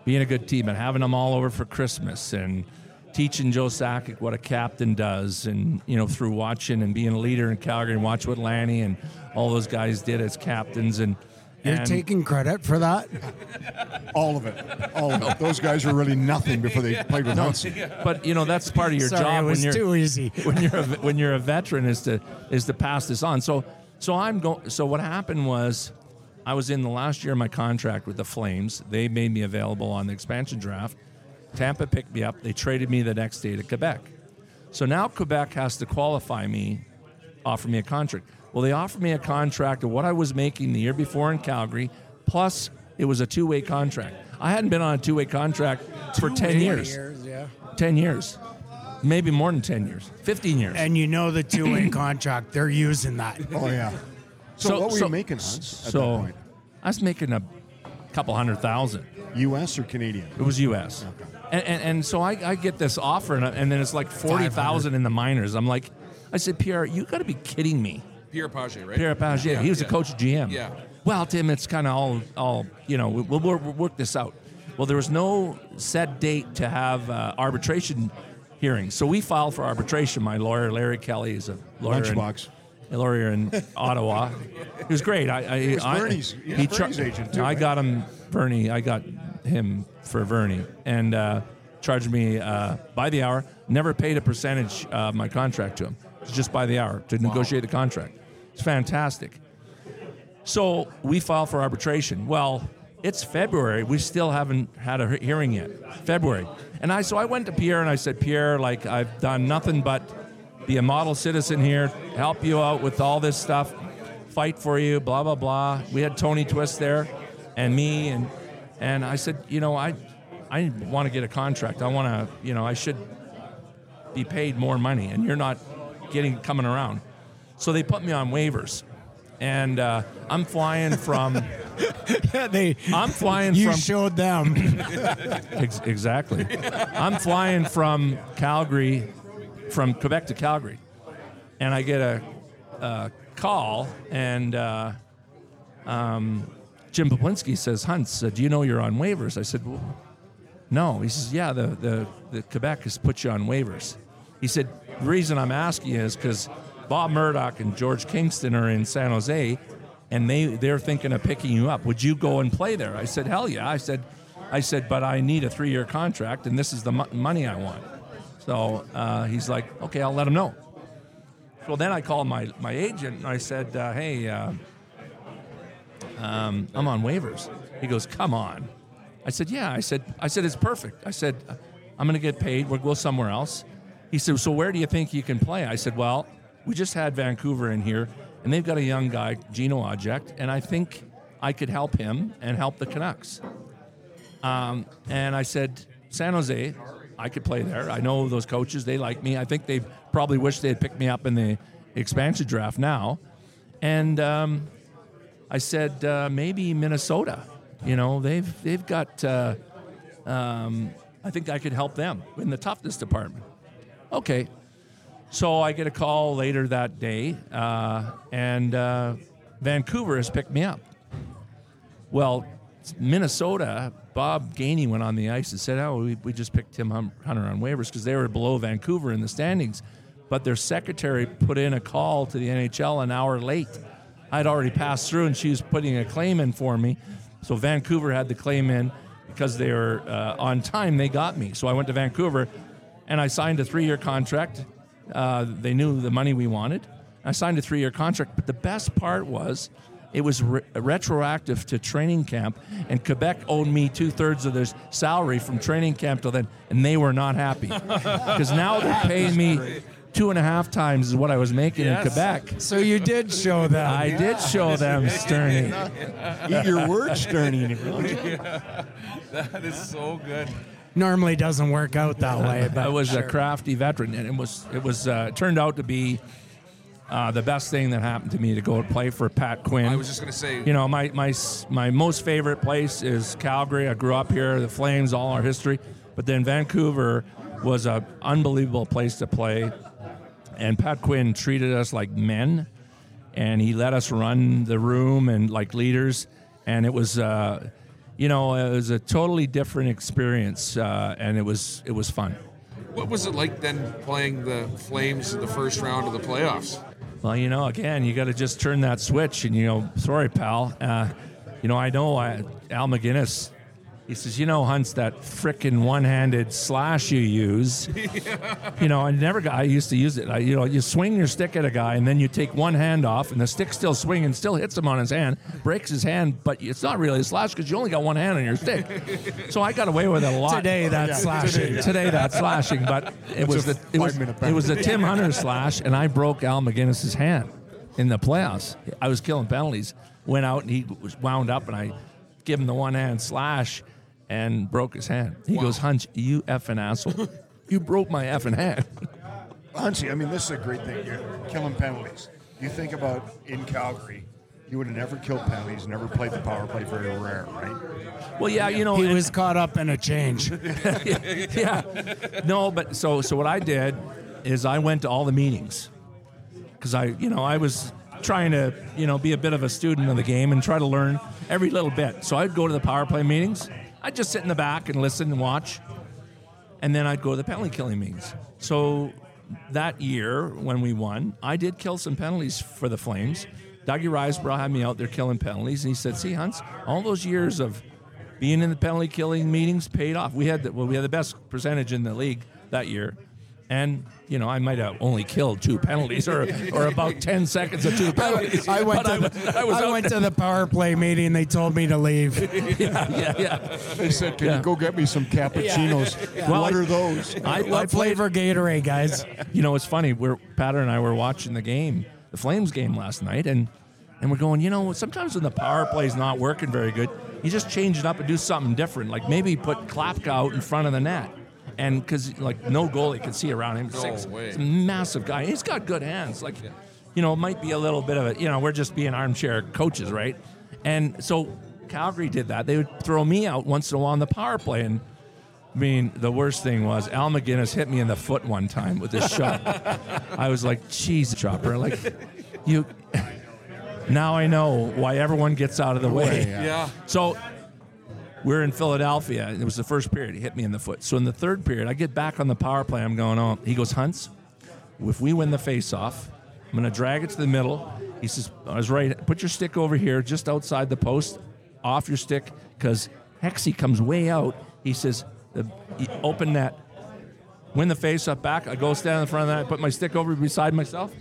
S3: being a good team and having them all over for Christmas and teaching Joe Sakic what a captain does, and you know, through watching and being a leader in Calgary and watch what Lanny and all those guys did as captains. And
S6: You're
S3: and
S6: taking credit for that?
S4: All of it. All of it. Those guys were really nothing before they played with Hudson.
S3: But you know, that's part of your
S6: Sorry,
S3: job
S6: it was
S3: when you're
S6: too easy.
S3: when you're a, when you're a veteran is to is to pass this on. So so I'm going. So what happened was, I was in the last year of my contract with the Flames. They made me available on the expansion draft. Tampa picked me up. They traded me the next day to Quebec. So now Quebec has to qualify me, offer me a contract. Well, they offered me a contract of what I was making the year before in Calgary, plus it was a two-way contract. I hadn't been on a two-way contract for ten years.
S6: Years, yeah.
S3: ten years. Maybe more than ten years. fifteen years.
S6: And you know the two-way contract, they're using that.
S4: Oh, yeah. So,
S3: So-
S4: what were
S3: so-
S4: you making, Hans, at
S3: so
S4: that point?
S3: I was making a couple hundred thousand.
S4: U S or Canadian?
S3: It was U S. And, and, and so I, I get this offer, and, and then it's like forty thousand in the minors. I'm like, I said, Pierre, you got to be kidding me.
S5: Pierre Pagé, right?
S3: Pierre Pagé,
S5: Yeah,
S3: he was
S5: yeah.
S3: the coach G M.
S5: Yeah.
S3: Well, Tim, it's kind of all, all, you know, we'll, we'll, we'll work this out. Well, there was no set date to have uh, arbitration hearings. So we filed for arbitration. My lawyer, Larry Kelly, is a lawyer. in-
S4: Lunchbox.
S3: a lawyer in Ottawa. He was great. I, I,
S4: was
S3: I
S4: Bernie's- he was Bernie's agent, too,
S3: I
S4: right?
S3: got him, Bernie. I got him for Bernie, and uh, charged me uh, by the hour. Never paid a percentage of my contract to him. It's just by the hour to negotiate the contract. It's fantastic. So we filed for arbitration. Well, it's February. We still haven't had a he- hearing yet. February. And I so I went to Pierre and I said, Pierre, like, I've done nothing but be a model citizen here, help you out with all this stuff, fight for you, blah, blah, blah. We had Tony Twist there and me, and and I said, you know, I I want to get a contract. I want to, you know, I should be paid more money, and you're not getting coming around. So they put me on waivers. And uh, I'm flying from.
S6: they,
S3: I'm flying
S6: you
S3: from.
S6: showed them.
S3: Ex- exactly. I'm flying from Calgary, from Quebec to Calgary, and I get a, a call, and uh, um, Jim Poplinski says, "Hunts, uh, do you know you're on waivers?" I said, well, "No." He says, "Yeah, the, the the Quebec has put you on waivers." He said, "The reason I'm asking you is because Bob Murdoch and George Kingston are in San Jose, and they they're thinking of picking you up. Would you go and play there?" I said, "Hell yeah!" I said, "I said, but I need a three-year contract, and this is the mo- money I want." So uh, he's like, "Okay, I'll let him know." So then I called my my agent and I said, uh, "Hey, uh, um, I'm on waivers." He goes, "Come on." I said, "Yeah." I said, "I said it's perfect." I said, "I'm going to get paid. We'll go somewhere else." He said, "So where do you think you can play?" I said, "Well, we just had Vancouver in here, and they've got a young guy, Gino Object, and I think I could help him and help the Canucks." Um, and I said, "San Jose, I could play there. I know those coaches. They like me. I think they probably wish they had picked me up in the expansion draft now." And um, I said, uh, maybe Minnesota. You know, they've they've got. Uh, um, I think I could help them in the toughness department. Okay. So I get a call later that day, uh, and uh, Vancouver has picked me up. Well, Minnesota, Bob Gainey went on the ice and said, "Oh, we, we just picked Tim Hum- Hunter on waivers because they were below Vancouver in the standings." But their secretary put in a call to the N H L an hour late. I'd already passed through, and she was putting a claim in for me. So Vancouver had the claim in because they were uh, on time. They got me. So I went to Vancouver, and I signed a three-year contract. Uh, they knew the money we wanted. I signed a three-year contract. But the best part was it was re- retroactive to training camp, and Quebec owed me two-thirds of their salary from training camp till then, and they were not happy. Because now they're paying me two and a half times is what I was making
S5: Yes.
S3: in Quebec.
S6: So you did show them.
S3: I did show them, Sterny.
S4: Eat your words, Sterny.
S5: That is so good.
S6: Normally doesn't work out that way. But
S3: I was
S6: sure.
S3: a crafty veteran, and it was it was uh, it turned out to be uh, the best thing that happened to me to go and play for Pat Quinn.
S5: I was just gonna say,
S3: You know, my, my my most favorite place is Calgary. I grew up here, the Flames, all our history. But then Vancouver was an unbelievable place to play. And Pat Quinn treated us like men, and he let us run the room and like leaders. And it was, uh, you know, it was a totally different experience, uh, and it was it was fun.
S5: What was it like then playing the Flames in the first round of the playoffs?
S3: Well, you know, again, you got to just turn that switch, and you know, sorry, pal. Uh, you know, I know I, Al McGinnis. He says, you know, Hunts, that frickin' one-handed slash you use. Yeah. You know, I never got. I used to use it. I, you know, you swing your stick at a guy, and then you take one hand off, and the stick's still swinging, still hits him on his hand, breaks his hand, but it's not really a slash because you only got one hand on your stick. So I got away with it a lot.
S6: Today that's
S4: Yeah,
S6: slashing.
S4: today, yeah.
S3: Today that's slashing, but it was
S4: a
S3: the it was,
S4: five-minute
S3: it was the
S4: penalty.
S3: Tim Hunter slash, and I broke Al McGinnis's hand in the playoffs. I was killing penalties. Went out and he was wound up, and I give him the one hand slash. And broke his hand. He
S5: Wow.
S3: goes, Hunch, you effing asshole. You broke my effing hand.
S4: Huntsy, I mean, this is a great thing. You're killing penalties. You think about in Calgary, you would have never killed penalties, never played the power play, very rare, right?
S3: Well, yeah, you know.
S6: He
S3: and-
S6: was caught up in a change.
S3: yeah. No, but so so what I did is I went to all the meetings because I, you know, I was trying to, you know, be a bit of a student of the game and try to learn every little bit. So I'd go to the power play meetings. I'd just sit in the back and listen and watch, and then I'd go to the penalty killing meetings. So that year when we won, I did kill some penalties for the Flames. Dougie Riseborough had me out there killing penalties, and he said, "See, Hunts, all those years of being in the penalty killing meetings paid off. We had the, well, we had the best percentage in the league that year." And, you know, I might have only killed two penalties or or about ten seconds of two penalties.
S6: I went,
S3: But
S6: to,
S3: I
S6: the,
S3: was, I was
S6: I
S3: out
S6: went
S3: there.
S6: to the power play meeting. They told me to leave.
S3: Yeah, yeah, yeah.
S4: They said, can
S3: Yeah.
S4: you go get me some cappuccinos?
S3: Well,
S4: what
S3: I-
S4: are those?
S3: I, I
S6: What
S3: played,
S6: flavor Gatorade, guys?
S3: you know, it's funny. We're Patter and I were watching the game, the Flames game last night, and and we're going, you know, sometimes when the power play's not working very good, you just change it up and do something different. Like maybe put Klapka out in front of the net. And because, like, no goalie can see around him.
S5: No
S3: Six,
S5: way.
S3: He's a massive guy. He's got good hands. Like, you know, it might be a little bit of a, you know, we're just being armchair coaches, right? And so Calgary did that. They would throw me out once in a while on the power play. And, I mean, the worst thing was Al McGinnis hit me in the foot one time with his shot. I was like, geez, Chopper. Like, you, now I know why everyone gets out of the way.
S5: Yeah.
S3: So we're in Philadelphia. It was the first period. He hit me in the foot. So in the third period, I get back on the power play. I'm going, oh, he goes, Hunts, if we win the face-off, I'm going to drag it to the middle. He says, I was right. Put your stick over here just outside the post, off your stick, because Hexy comes way out. He says, the open net. Win the face-off back. I go stand in front of that. I put my stick over beside myself.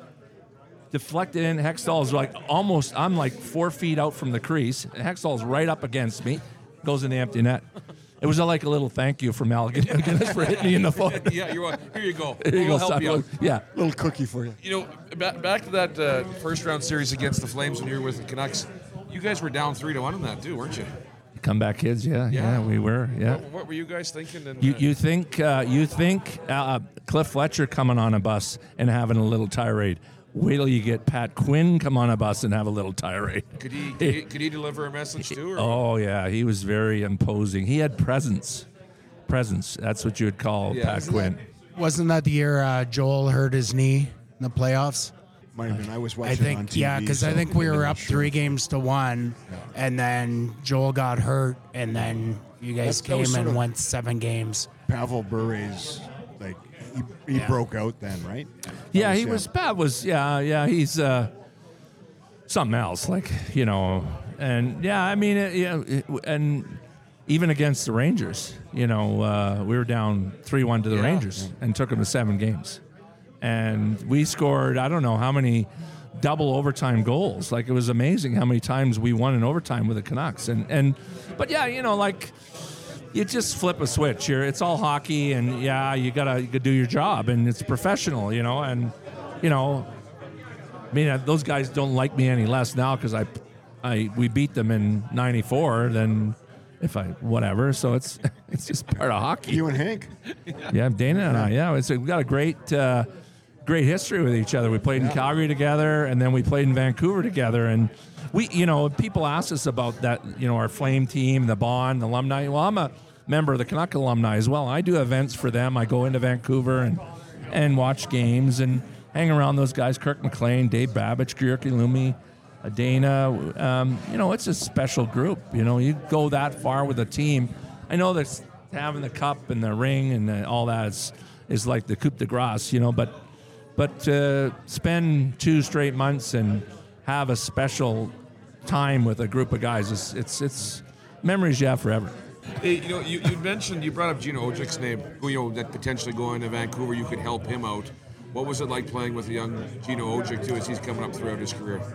S3: Deflected in. Hextall's like almost, I'm like four feet out from the crease. Hextall's right up against me. Goes in the empty net. It was like a little thank you from Al McGinnis for hitting me in the foot.
S5: Yeah, you're on. Here you go.
S3: Here you
S5: We'll
S3: go,
S5: help
S3: son.
S5: you out.
S3: Yeah.
S4: Little cookie for you.
S5: You know, back, back to that uh, first round series against the Flames when you were with the Canucks. You guys were down three to one on that too, weren't you?
S3: Comeback kids, yeah, yeah,
S5: Yeah.
S3: we were, yeah.
S5: What, what were you guys thinking? And,
S3: You
S5: uh,
S3: you think uh, you think uh, Cliff Fletcher coming on a bus and having a little tirade? Wait till you get Pat Quinn come on a bus and have a little tirade.
S5: could he could he, could he deliver a message too? Or
S3: Oh yeah, he was very imposing. He had presence, presence. That's what you would call
S5: Yeah,
S3: Pat
S5: isn't
S3: Quinn.
S6: Wasn't that the year uh, Joel hurt his knee in the playoffs?
S4: Might have been. I was watching
S6: I
S4: it on
S6: think,
S4: T V.
S6: yeah, because I
S4: so
S6: think we
S4: I'm
S6: were
S4: not
S6: up
S4: sure.
S6: three games to one, and then Joel got hurt, and then you guys
S4: That- that was
S6: came
S4: sort
S6: and
S4: of-
S6: went seven games.
S4: Pavel Bure's, like, he, he
S6: Yeah.
S4: broke out then, right?
S3: Yeah,
S4: That
S3: he was. Pat was. Yeah, yeah. He's uh, something else. Like you know, and yeah, I mean, it, yeah, it, and even against the Rangers, you know, uh, we were down three one to the
S5: Yeah.
S3: Rangers and took them to seven games, and we scored. I don't know how many double overtime goals. Like it was amazing how many times we won in overtime with the Canucks, and and but yeah, you know, like. You just flip a switch. You're, it's all hockey, and yeah, you gotta, you gotta do your job, and it's professional, you know. And you know, I mean, uh, those guys don't like me any less now because I, I, we beat them in ninety-four. Then, if I whatever, so it's it's just part of hockey.
S4: You and Hank?
S3: Yeah, Dana and I. Yeah, it's, we've got a great, uh, great history with each other. We played in Calgary together, and then we played in Vancouver together. And we, you know, people ask us about that. You know, our Flame team, the Bond, the alumni. Well, I'm a member of the Canuck alumni as well. I do events for them. I go into Vancouver and and watch games and hang around those guys: Kirk McLean, Dave Babbage, Gyurki Lumi, a Dana. Um, you know, it's a special group. You know, you go that far with a team. I know that having the cup and the ring and the, all that is, is like the coup de grace, you know, but but uh, spend two straight months and have a special time with a group of guys, it's it's, it's memories you have forever.
S5: Hey, you know, you, you mentioned, you brought up Gino Ojic's name, who, you know, that potentially going to Vancouver, you could help him out. What was it like playing with a young Gino Ojic, too, as he's coming up throughout his career?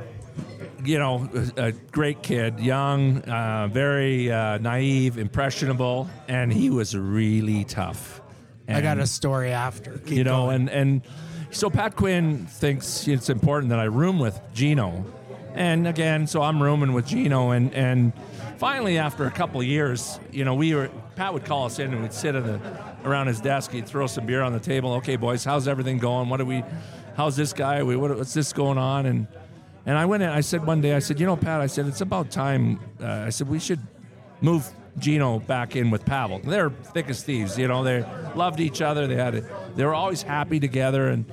S3: You know, a great kid, young, uh, very uh, naive, impressionable, and he was really tough. And,
S6: I got a story after. Keep
S3: you know,
S6: going.
S3: and, and so Pat Quinn thinks it's important that I room with Gino. And again, so I'm rooming with Gino, and, and finally, after a couple of years, you know, we were Pat would call us in, and we'd sit at the, around his desk. He'd throw some beer on the table. Okay, boys, how's everything going? What do we? How's this guy? We what, what's this going on? And and I went in. I said one day, I said, you know, Pat, I said it's about time. Uh, I said we should move Gino back in with Pavel. They're thick as thieves. You know, they loved each other. They had it. They were always happy together, and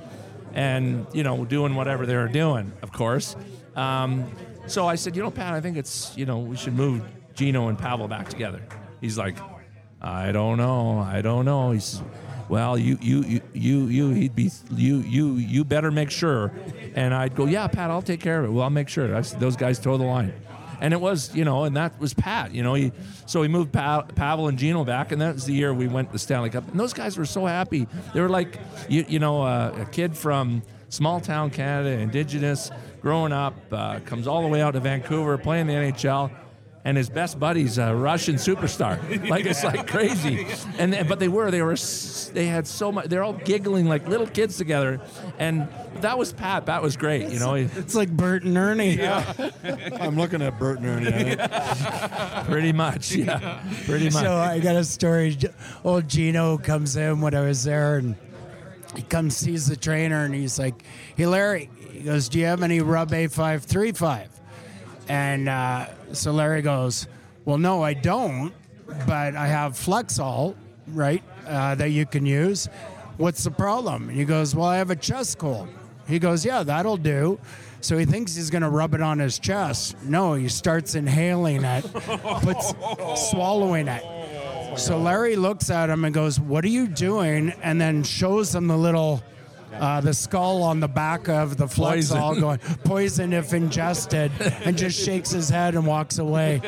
S3: and you know, doing whatever they were doing, of course. Um, so I said, you know, Pat, I think it's, you know, we should move Gino and Pavel back together. He's like, I don't know, I don't know. He says, well, you, you, you, you, you, he'd be, you, you, you better make sure. And I'd go, yeah, Pat, I'll take care of it. Well, I'll make sure. I said, those guys toe the line. And it was, you know, and that was Pat, you know. He, so he moved pa- Pavel and Gino back, and that was the year we went to the Stanley Cup. And those guys were so happy. They were like, you, you know, uh, a kid from small town Canada, Indigenous, growing up, uh, comes all the way out to Vancouver, playing the N H L, and his best buddy's a Russian superstar. Like, it's like crazy. And then, but they were, they were, they had so much. They're all giggling like little kids together, and that was Pat. Pat was great, you know. He,
S6: It's like Bert and Ernie.
S4: Yeah. I'm looking at Bert and Ernie. I think.
S3: pretty much, yeah, pretty much.
S6: So I got a story. Old Gino comes in when I was there, and he comes, sees the trainer, and he's like, hey, Larry, he goes, do you have any Rub A five thirty-five? And uh, so Larry goes, well, no, I don't, but I have Flexall, right, uh, that you can use. What's the problem? And he goes, well, I have a chest cold. He goes, yeah, that'll do. So he thinks he's going to rub it on his chest. No, he starts inhaling it, puts, swallowing it. So Larry looks at him and goes, what are you doing? And then shows him the little, uh, the skull on the back of the Flexall going, poison if ingested, and just shakes his head and walks away.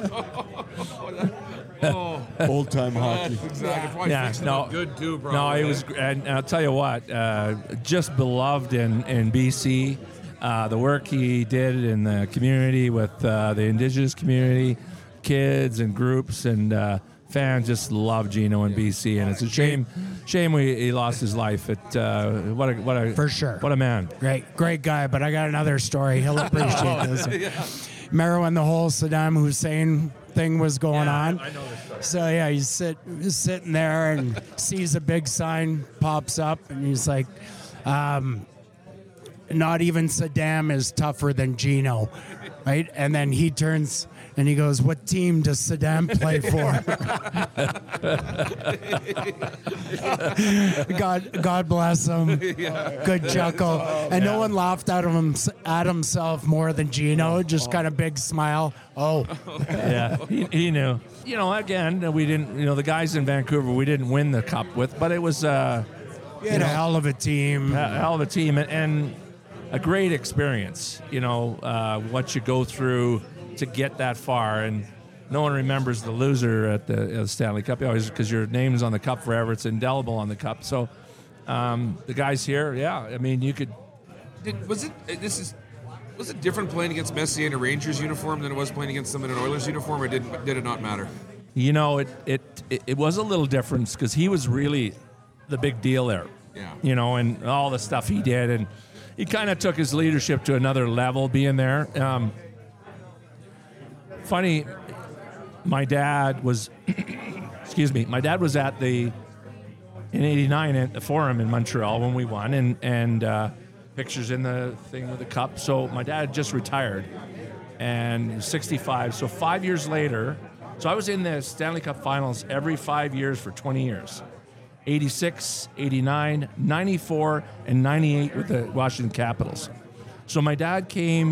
S4: Old time hockey.
S5: Exactly. Probably
S3: Yeah,
S5: fixed it
S3: no,
S5: up good too, bro.
S3: no, it was, and I'll tell you what, uh, just beloved in, in B C. Uh, the work he did in the community with uh, the Indigenous community, kids and groups, and uh, fans just love Gino in B C, and it's a shame, shame we, he lost his life. It uh, what a what a
S6: For sure.
S3: what a man.
S6: Great, great guy, but I got another story. He'll appreciate this. Remember when the whole Saddam Hussein thing was going on?
S3: I know this story.
S6: So yeah, he's sit he's sitting there and sees a big sign pops up, and he's like, um, "Not even Saddam is tougher than Gino," right? And then he turns and he goes, "What team does Saddam play for?" God, God bless him. Good chuckle, and no one laughed at him at himself more than Gino. Just kind of big smile. Oh,
S3: Yeah, he, he knew. You know, again, we didn't. You know, the guys in Vancouver, we didn't win the cup with, but it was uh,
S6: he had a hell of a team.
S3: a hell of a team and, and a great experience. You know, uh, what you go through to get that far, and no one remembers the loser at the, uh, Stanley Cup always because your name's on the cup forever. It's indelible on the cup. So um, the guys here, yeah, I mean, you could.
S5: Did, was it? uh, This is. Was it different playing against Messi in a Rangers uniform than it was playing against them in an Oilers uniform, or did did it not matter?
S3: You know, it it it, it was a little different because he was really the big deal there.
S5: Yeah.
S3: You know, and all the stuff he did, and he kind of took his leadership to another level being there. Um, funny, my dad was, excuse me, my dad was at the in eighty-nine at the Forum in Montreal when we won, and and. Uh, pictures in the thing with the cup. So my dad just retired, and he was sixty-five. So five years later, so I was in the Stanley Cup Finals every five years for twenty years. eighty-six, eighty-nine, ninety-four, and ninety-eight with the Washington Capitals. So my dad came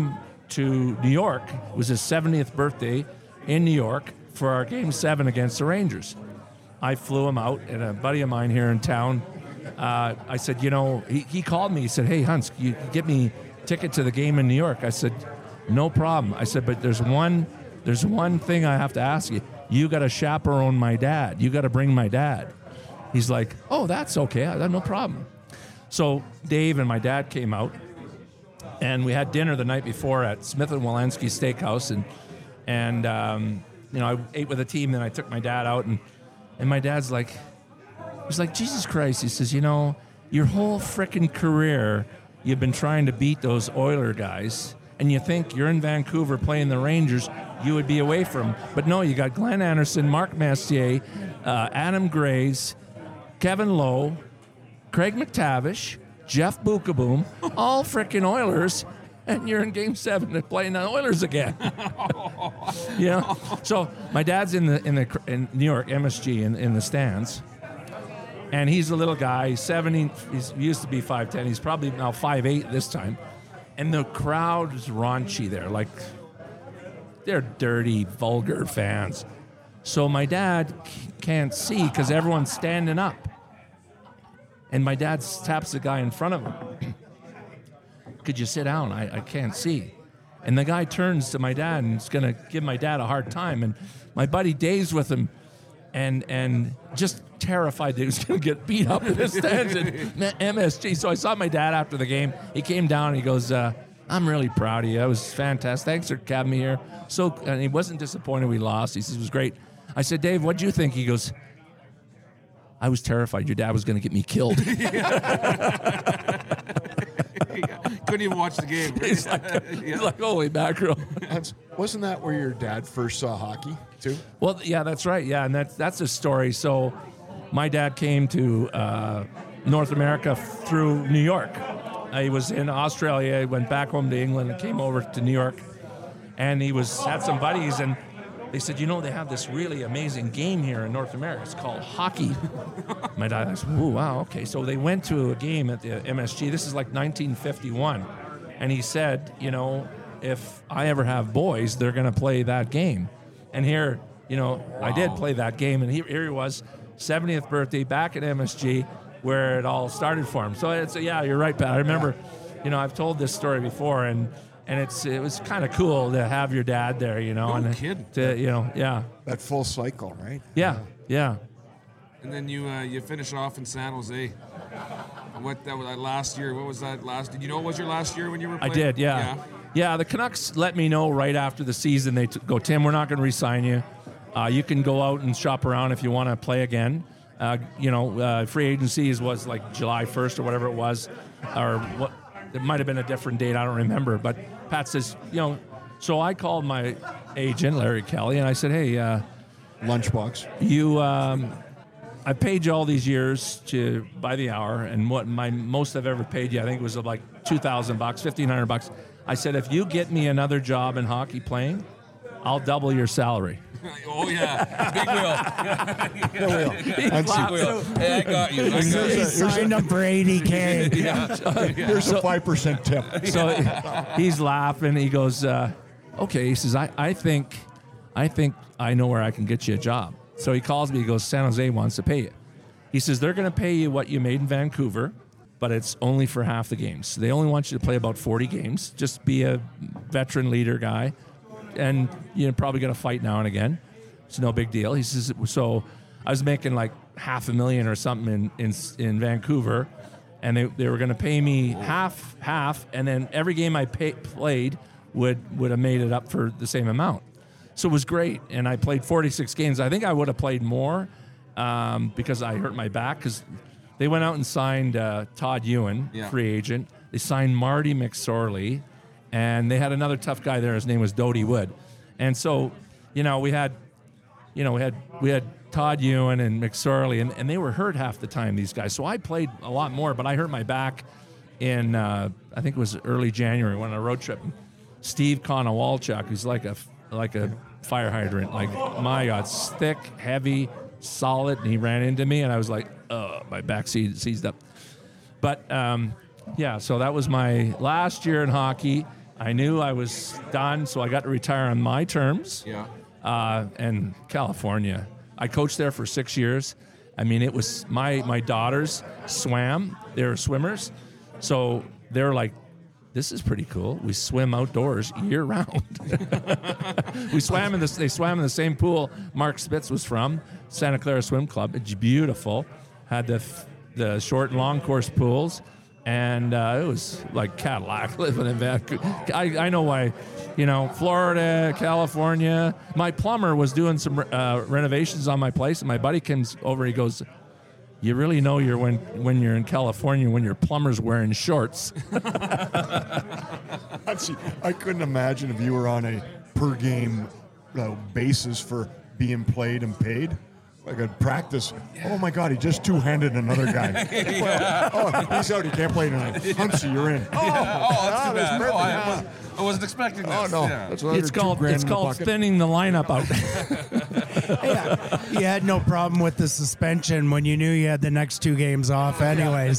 S3: to New York. It was his seventieth birthday in New York for our Game seven against the Rangers. I flew him out, and a buddy of mine here in town, uh, I said, you know, he, he called me. He said, hey, Hunts, you get me a ticket to the game in New York. I said, no problem. I said, but there's one, there's one thing I have to ask you. You got to chaperone my dad. You got to bring my dad. He's like, oh, that's okay. I have no problem. So Dave and my dad came out, and we had dinner the night before at Smith and Wolanski Steakhouse, and and um, you know, I ate with the team. Then I took my dad out, and and my dad's like, he's like, Jesus Christ. He says, you know, your whole frickin' career, you've been trying to beat those Oiler guys, and you think you're in Vancouver playing the Rangers, you would be away from them. But no, you got Glenn Anderson, Mark Messier, uh, Adam Graves, Kevin Lowe, Craig McTavish, Jeff Bukaboom, all frickin' Oilers, and you're in Game Seven and playing the Oilers again. You know, so my dad's in the in the in New York M S G in, in the stands, and he's a little guy. He's seventy. He's, he used to be five ten. He's probably now five eight this time, and the crowd is raunchy there, like they're dirty, vulgar fans. So my dad can't see because everyone's standing up. And my dad taps the guy in front of him. Could you sit down? I, I can't see. And the guy turns to my dad and is going to give my dad a hard time. And my buddy Dave's with him and and just terrified that he was going to get beat up in the stands at M S G. So I saw my dad after the game. He came down and he goes, uh, I'm really proud of you. That was fantastic. Thanks for having me here. So, and he wasn't disappointed we lost. He says, it was great. I said, Dave, what'd you think? He goes, I was terrified your dad was going to get me killed.
S5: Couldn't even watch the game. Right?
S3: He's, like,
S5: Yeah.
S3: he's like, holy mackerel.
S4: That's, wasn't that where your dad first saw hockey, too?
S3: Well, yeah, that's right. Yeah, and that's, that's a story. So my dad came to uh, North America f- through New York. Uh, he was in Australia. He went back home to England and came over to New York. And he was had some buddies, and they said, you know, they have this really amazing game here in North America. It's called hockey. My dad was, ooh, wow, okay. So they went to a game at the M S G. This is like nineteen fifty-one. And he said, you know, if I ever have boys, they're going to play that game. And here, you know, wow. I did play that game. And here, here he was, seventieth birthday, back at M S G, where it all started for him. So it's, yeah, you're right, Pat. I remember, you know, I've told this story before, and And it's it was kind of cool to have your dad there, you know,
S5: No
S3: and
S5: kidding.
S3: to you know, yeah,
S4: That full cycle, right?
S3: yeah, yeah.
S5: And then you uh, you finish off in San Jose. What that was that last year? What was that last? Did you know it was your last year when you were
S3: I
S5: playing?
S3: did, yeah.
S5: Yeah.
S3: yeah, The Canucks let me know right after the season. They t- go, Tim, we're not going to re-sign you. Uh, you can go out and shop around if you want to play again. Uh, you know, uh, free agency is was like July first or whatever it was, or what. It might have been a different date. I don't remember. But Pat says, you know, so I called my agent, Larry Kelly, and I said, hey, uh,
S4: Lunchbox.
S3: you, um, I paid you all these years to by the hour, and what my most I've ever paid you, I think it was like two thousand bucks, fifteen hundred bucks. I said, if you get me another job in hockey playing, I'll double your salary.
S5: Oh yeah, big wheel.
S4: There we go. And see-
S5: Big wheel. Hey, I got you. I got
S6: He
S5: you.
S6: signed up for eighty K.
S4: Here's a five percent tip.
S3: So he's laughing. He goes, uh, okay. He says, I, I think, I think I know where I can get you a job. So he calls me. He goes, San Jose wants to pay you. He says they're going to pay you what you made in Vancouver, but it's only for half the games. They only want you to play about forty games. Just be a veteran leader guy, and you're probably going to fight now and again. It's no big deal. He says, so I was making like half a million or something in in, in Vancouver, and they, they were going to pay me half, half, and then every game I pay, played would, would have made it up for the same amount. So it was great, and I played forty-six games. I think I would have played more um, because I hurt my back, because they went out and signed uh, Todd Ewan,
S5: Yeah.
S3: free agent. They signed Marty McSorley, and they had another tough guy there. His name was Dodie Wood. And so, you know, we had, you know, we had we had Todd Ewan and McSorley, and, and they were hurt half the time, these guys. So I played a lot more, but I hurt my back in, uh, I think it was early January, went on a road trip. Steve Konowalchuk, who's like a like a fire hydrant, like, my God, it's thick, heavy, solid, and he ran into me, and I was like, oh, my back seized, seized up. But, um, yeah, so that was my last year in hockey. I knew I was done, so I got to retire on my terms.
S5: Yeah.
S3: Uh, and California, I coached there for six years. I mean, it was my my daughters swam. They were swimmers, so they were like, "This is pretty cool. We swim outdoors year round." we swam in this. They swam in the same pool Mark Spitz was from, Santa Clara Swim Club. It's beautiful. Had the the short and long course pools. And uh, it was like Cadillac living in Vancouver. I, I know why, you know, Florida, California. My plumber was doing some uh, renovations on my place, and my buddy comes over. He goes, "You really know you're when when you're in California when your plumber's wearing shorts."
S4: That's, I couldn't imagine if you were on a per game uh, basis for being played and paid. Like a practice. Oh my God, he just two-handed another guy. Well, oh, he's out. He can't play tonight. Humpsy, you're in.
S5: Oh, oh, that's too bad.
S4: perfect.
S5: Oh, I, wasn't, I wasn't expecting this.
S4: Oh no,
S5: Yeah.
S4: that's another
S3: It's
S4: two
S3: called
S4: grand
S3: it's
S4: in the
S3: called
S4: bucket.
S3: thinning the lineup out.
S6: Yeah, you had no problem with the suspension when you knew you had the next two games off, anyways.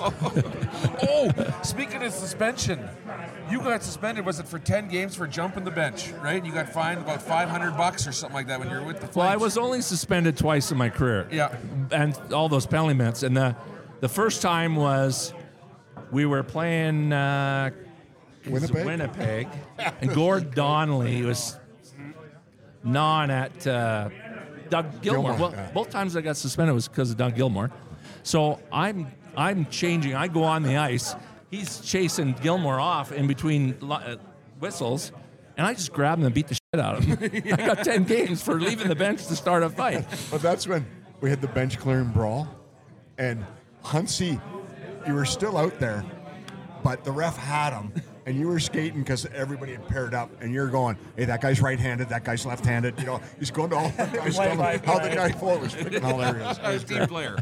S5: Oh, speaking of suspension, you got suspended. Was it for ten games for jumping the bench? Right? You got fined about five hundred bucks or something like that when you were with the Flames.
S3: Well, I was only suspended twice in my career.
S5: Yeah.
S3: And all those penalty minutes. And the the first time was we were playing uh,
S4: Winnipeg?
S3: Winnipeg, and Gord Donnelly was gnawing at uh, Doug Gilmore.
S4: Gilmore,
S3: Well,
S4: yeah.
S3: both times I got suspended was because of Doug Gilmore. So I'm I'm changing. I go on the ice. He's chasing Gilmore off in between li- uh, whistles, and I just grab him and beat the shit out of him. I got ten games for leaving the bench to start a fight.
S4: But that's when we had the bench clearing brawl, and Hunsey, you were still out there, but the ref had him, and you were skating because everybody had paired up, and you're going, "Hey, that guy's right-handed, that guy's left-handed." You know, he's going to all the guys, telling him how the guy fought was freaking hilarious.
S5: I was a team player.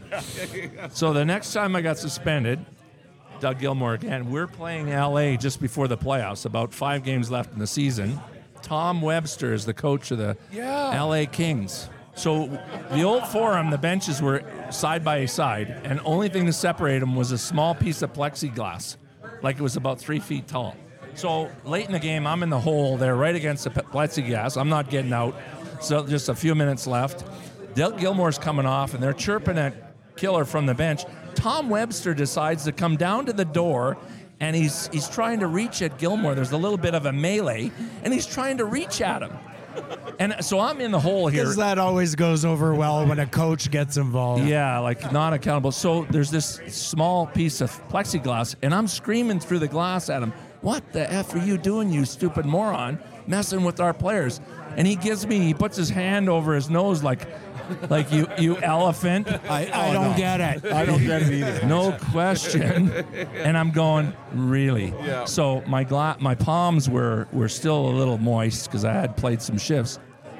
S3: So the next time I got suspended, Doug Gilmore again, we're playing L A just before the playoffs, about five games left in the season. Tom Webster is the coach of the
S5: Yeah.
S3: L A Kings. So the old Forum, the benches were side by side, and only thing to separate them was a small piece of plexiglass, like it was about three feet tall. So late in the game, I'm in the hole there right against the plexiglass. I'm not getting out. So just a few minutes left. Doug Gilmore's coming off, and they're chirping at Killer from the bench. Tom Webster decides to come down to the door, and he's he's trying to reach at Gilmore. There's a little bit of a melee, and he's trying to reach at him. And so I'm in the hole here.
S6: Because that always goes over well when a coach gets involved.
S3: Yeah, like not accountable. So there's this small piece of plexiglass, and I'm screaming through the glass at him, "What the F are you doing, you stupid moron, messing with our players?" And he gives me, he puts his hand over his nose like, like you, you elephant.
S6: I, I don't get it.
S4: I don't get it either.
S3: No question. And I'm going, really?
S5: Yeah.
S3: So my gla- my palms were, were still a little moist because I had played some shifts.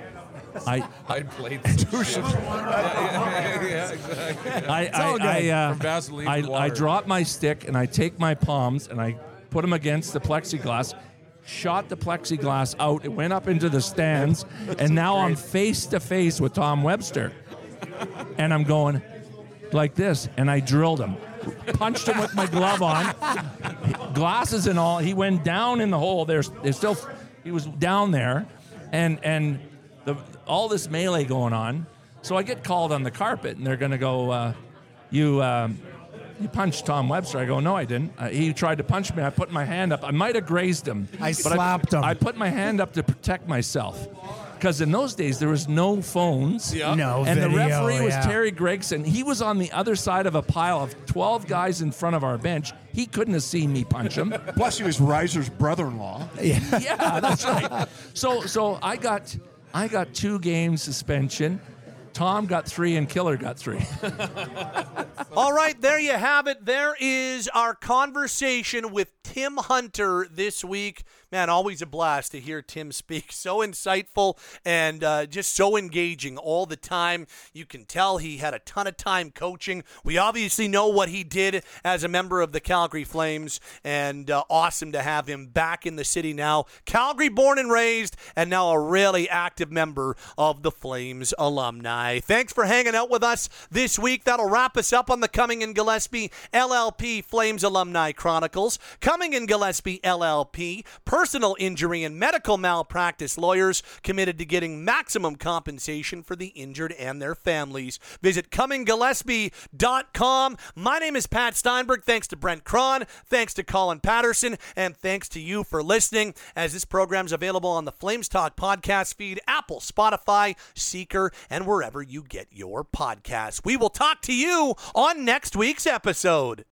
S3: I
S5: I played two shifts. yeah, yeah, exactly.
S3: I I,
S6: all
S3: I,
S6: good.
S3: uh,
S5: From Vaseline
S3: I,
S5: to
S3: I
S5: water.
S3: drop my stick and I take my palms and I put them against the plexiglass, shot the plexiglass out. It went up into the stands, and now I'm face to face with Tom Webster. And I'm going like this, and I drilled him. Punched him with my glove on, glasses and all. He went down in the hole. There's, there's still, he was down there, and and the all this melee going on. So I get called on the carpet, and they're going to go, uh, you um, you punched Tom Webster. I go, no, I didn't. Uh, he tried to punch me. I put my hand up. I might have grazed him.
S6: I
S3: but
S6: slapped
S3: I,
S6: him.
S3: I put my hand up to protect myself. Because in those days, there was no phones.
S5: Yeah.
S6: No
S3: And the
S6: video,
S3: referee was
S6: yeah.
S3: Terry Gregson. He was on the other side of a pile of twelve guys in front of our bench. He couldn't have seen me punch him.
S4: Plus, he was Reiser's brother-in-law.
S3: Yeah, that's right. So so I got I got two games suspension. Tom got three and Killer got three.
S1: All right, there you have it. There is our conversation with Tim Hunter this week. Man, always a blast to hear Tim speak. So insightful and uh, just so engaging all the time. You can tell he had a ton of time coaching. We obviously know what he did as a member of the Calgary Flames, and uh, awesome to have him back in the city now. Calgary born and raised, and now a really active member of the Flames alumni. Thanks for hanging out with us this week. That'll wrap us up on the Coming in Gillespie L L P Flames Alumni Chronicles. Coming Cumming and Gillespie L L P, personal injury and medical malpractice lawyers committed to getting maximum compensation for the injured and their families. Visit cumming gillespie dot com. My name is Pat Steinberg. Thanks to Brent Cron. Thanks to Colin Patterson. And thanks to you for listening, as this program is available on the Flames Talk podcast feed, Apple, Spotify, Seeker, and wherever you get your podcasts. We will talk to you on next week's episode.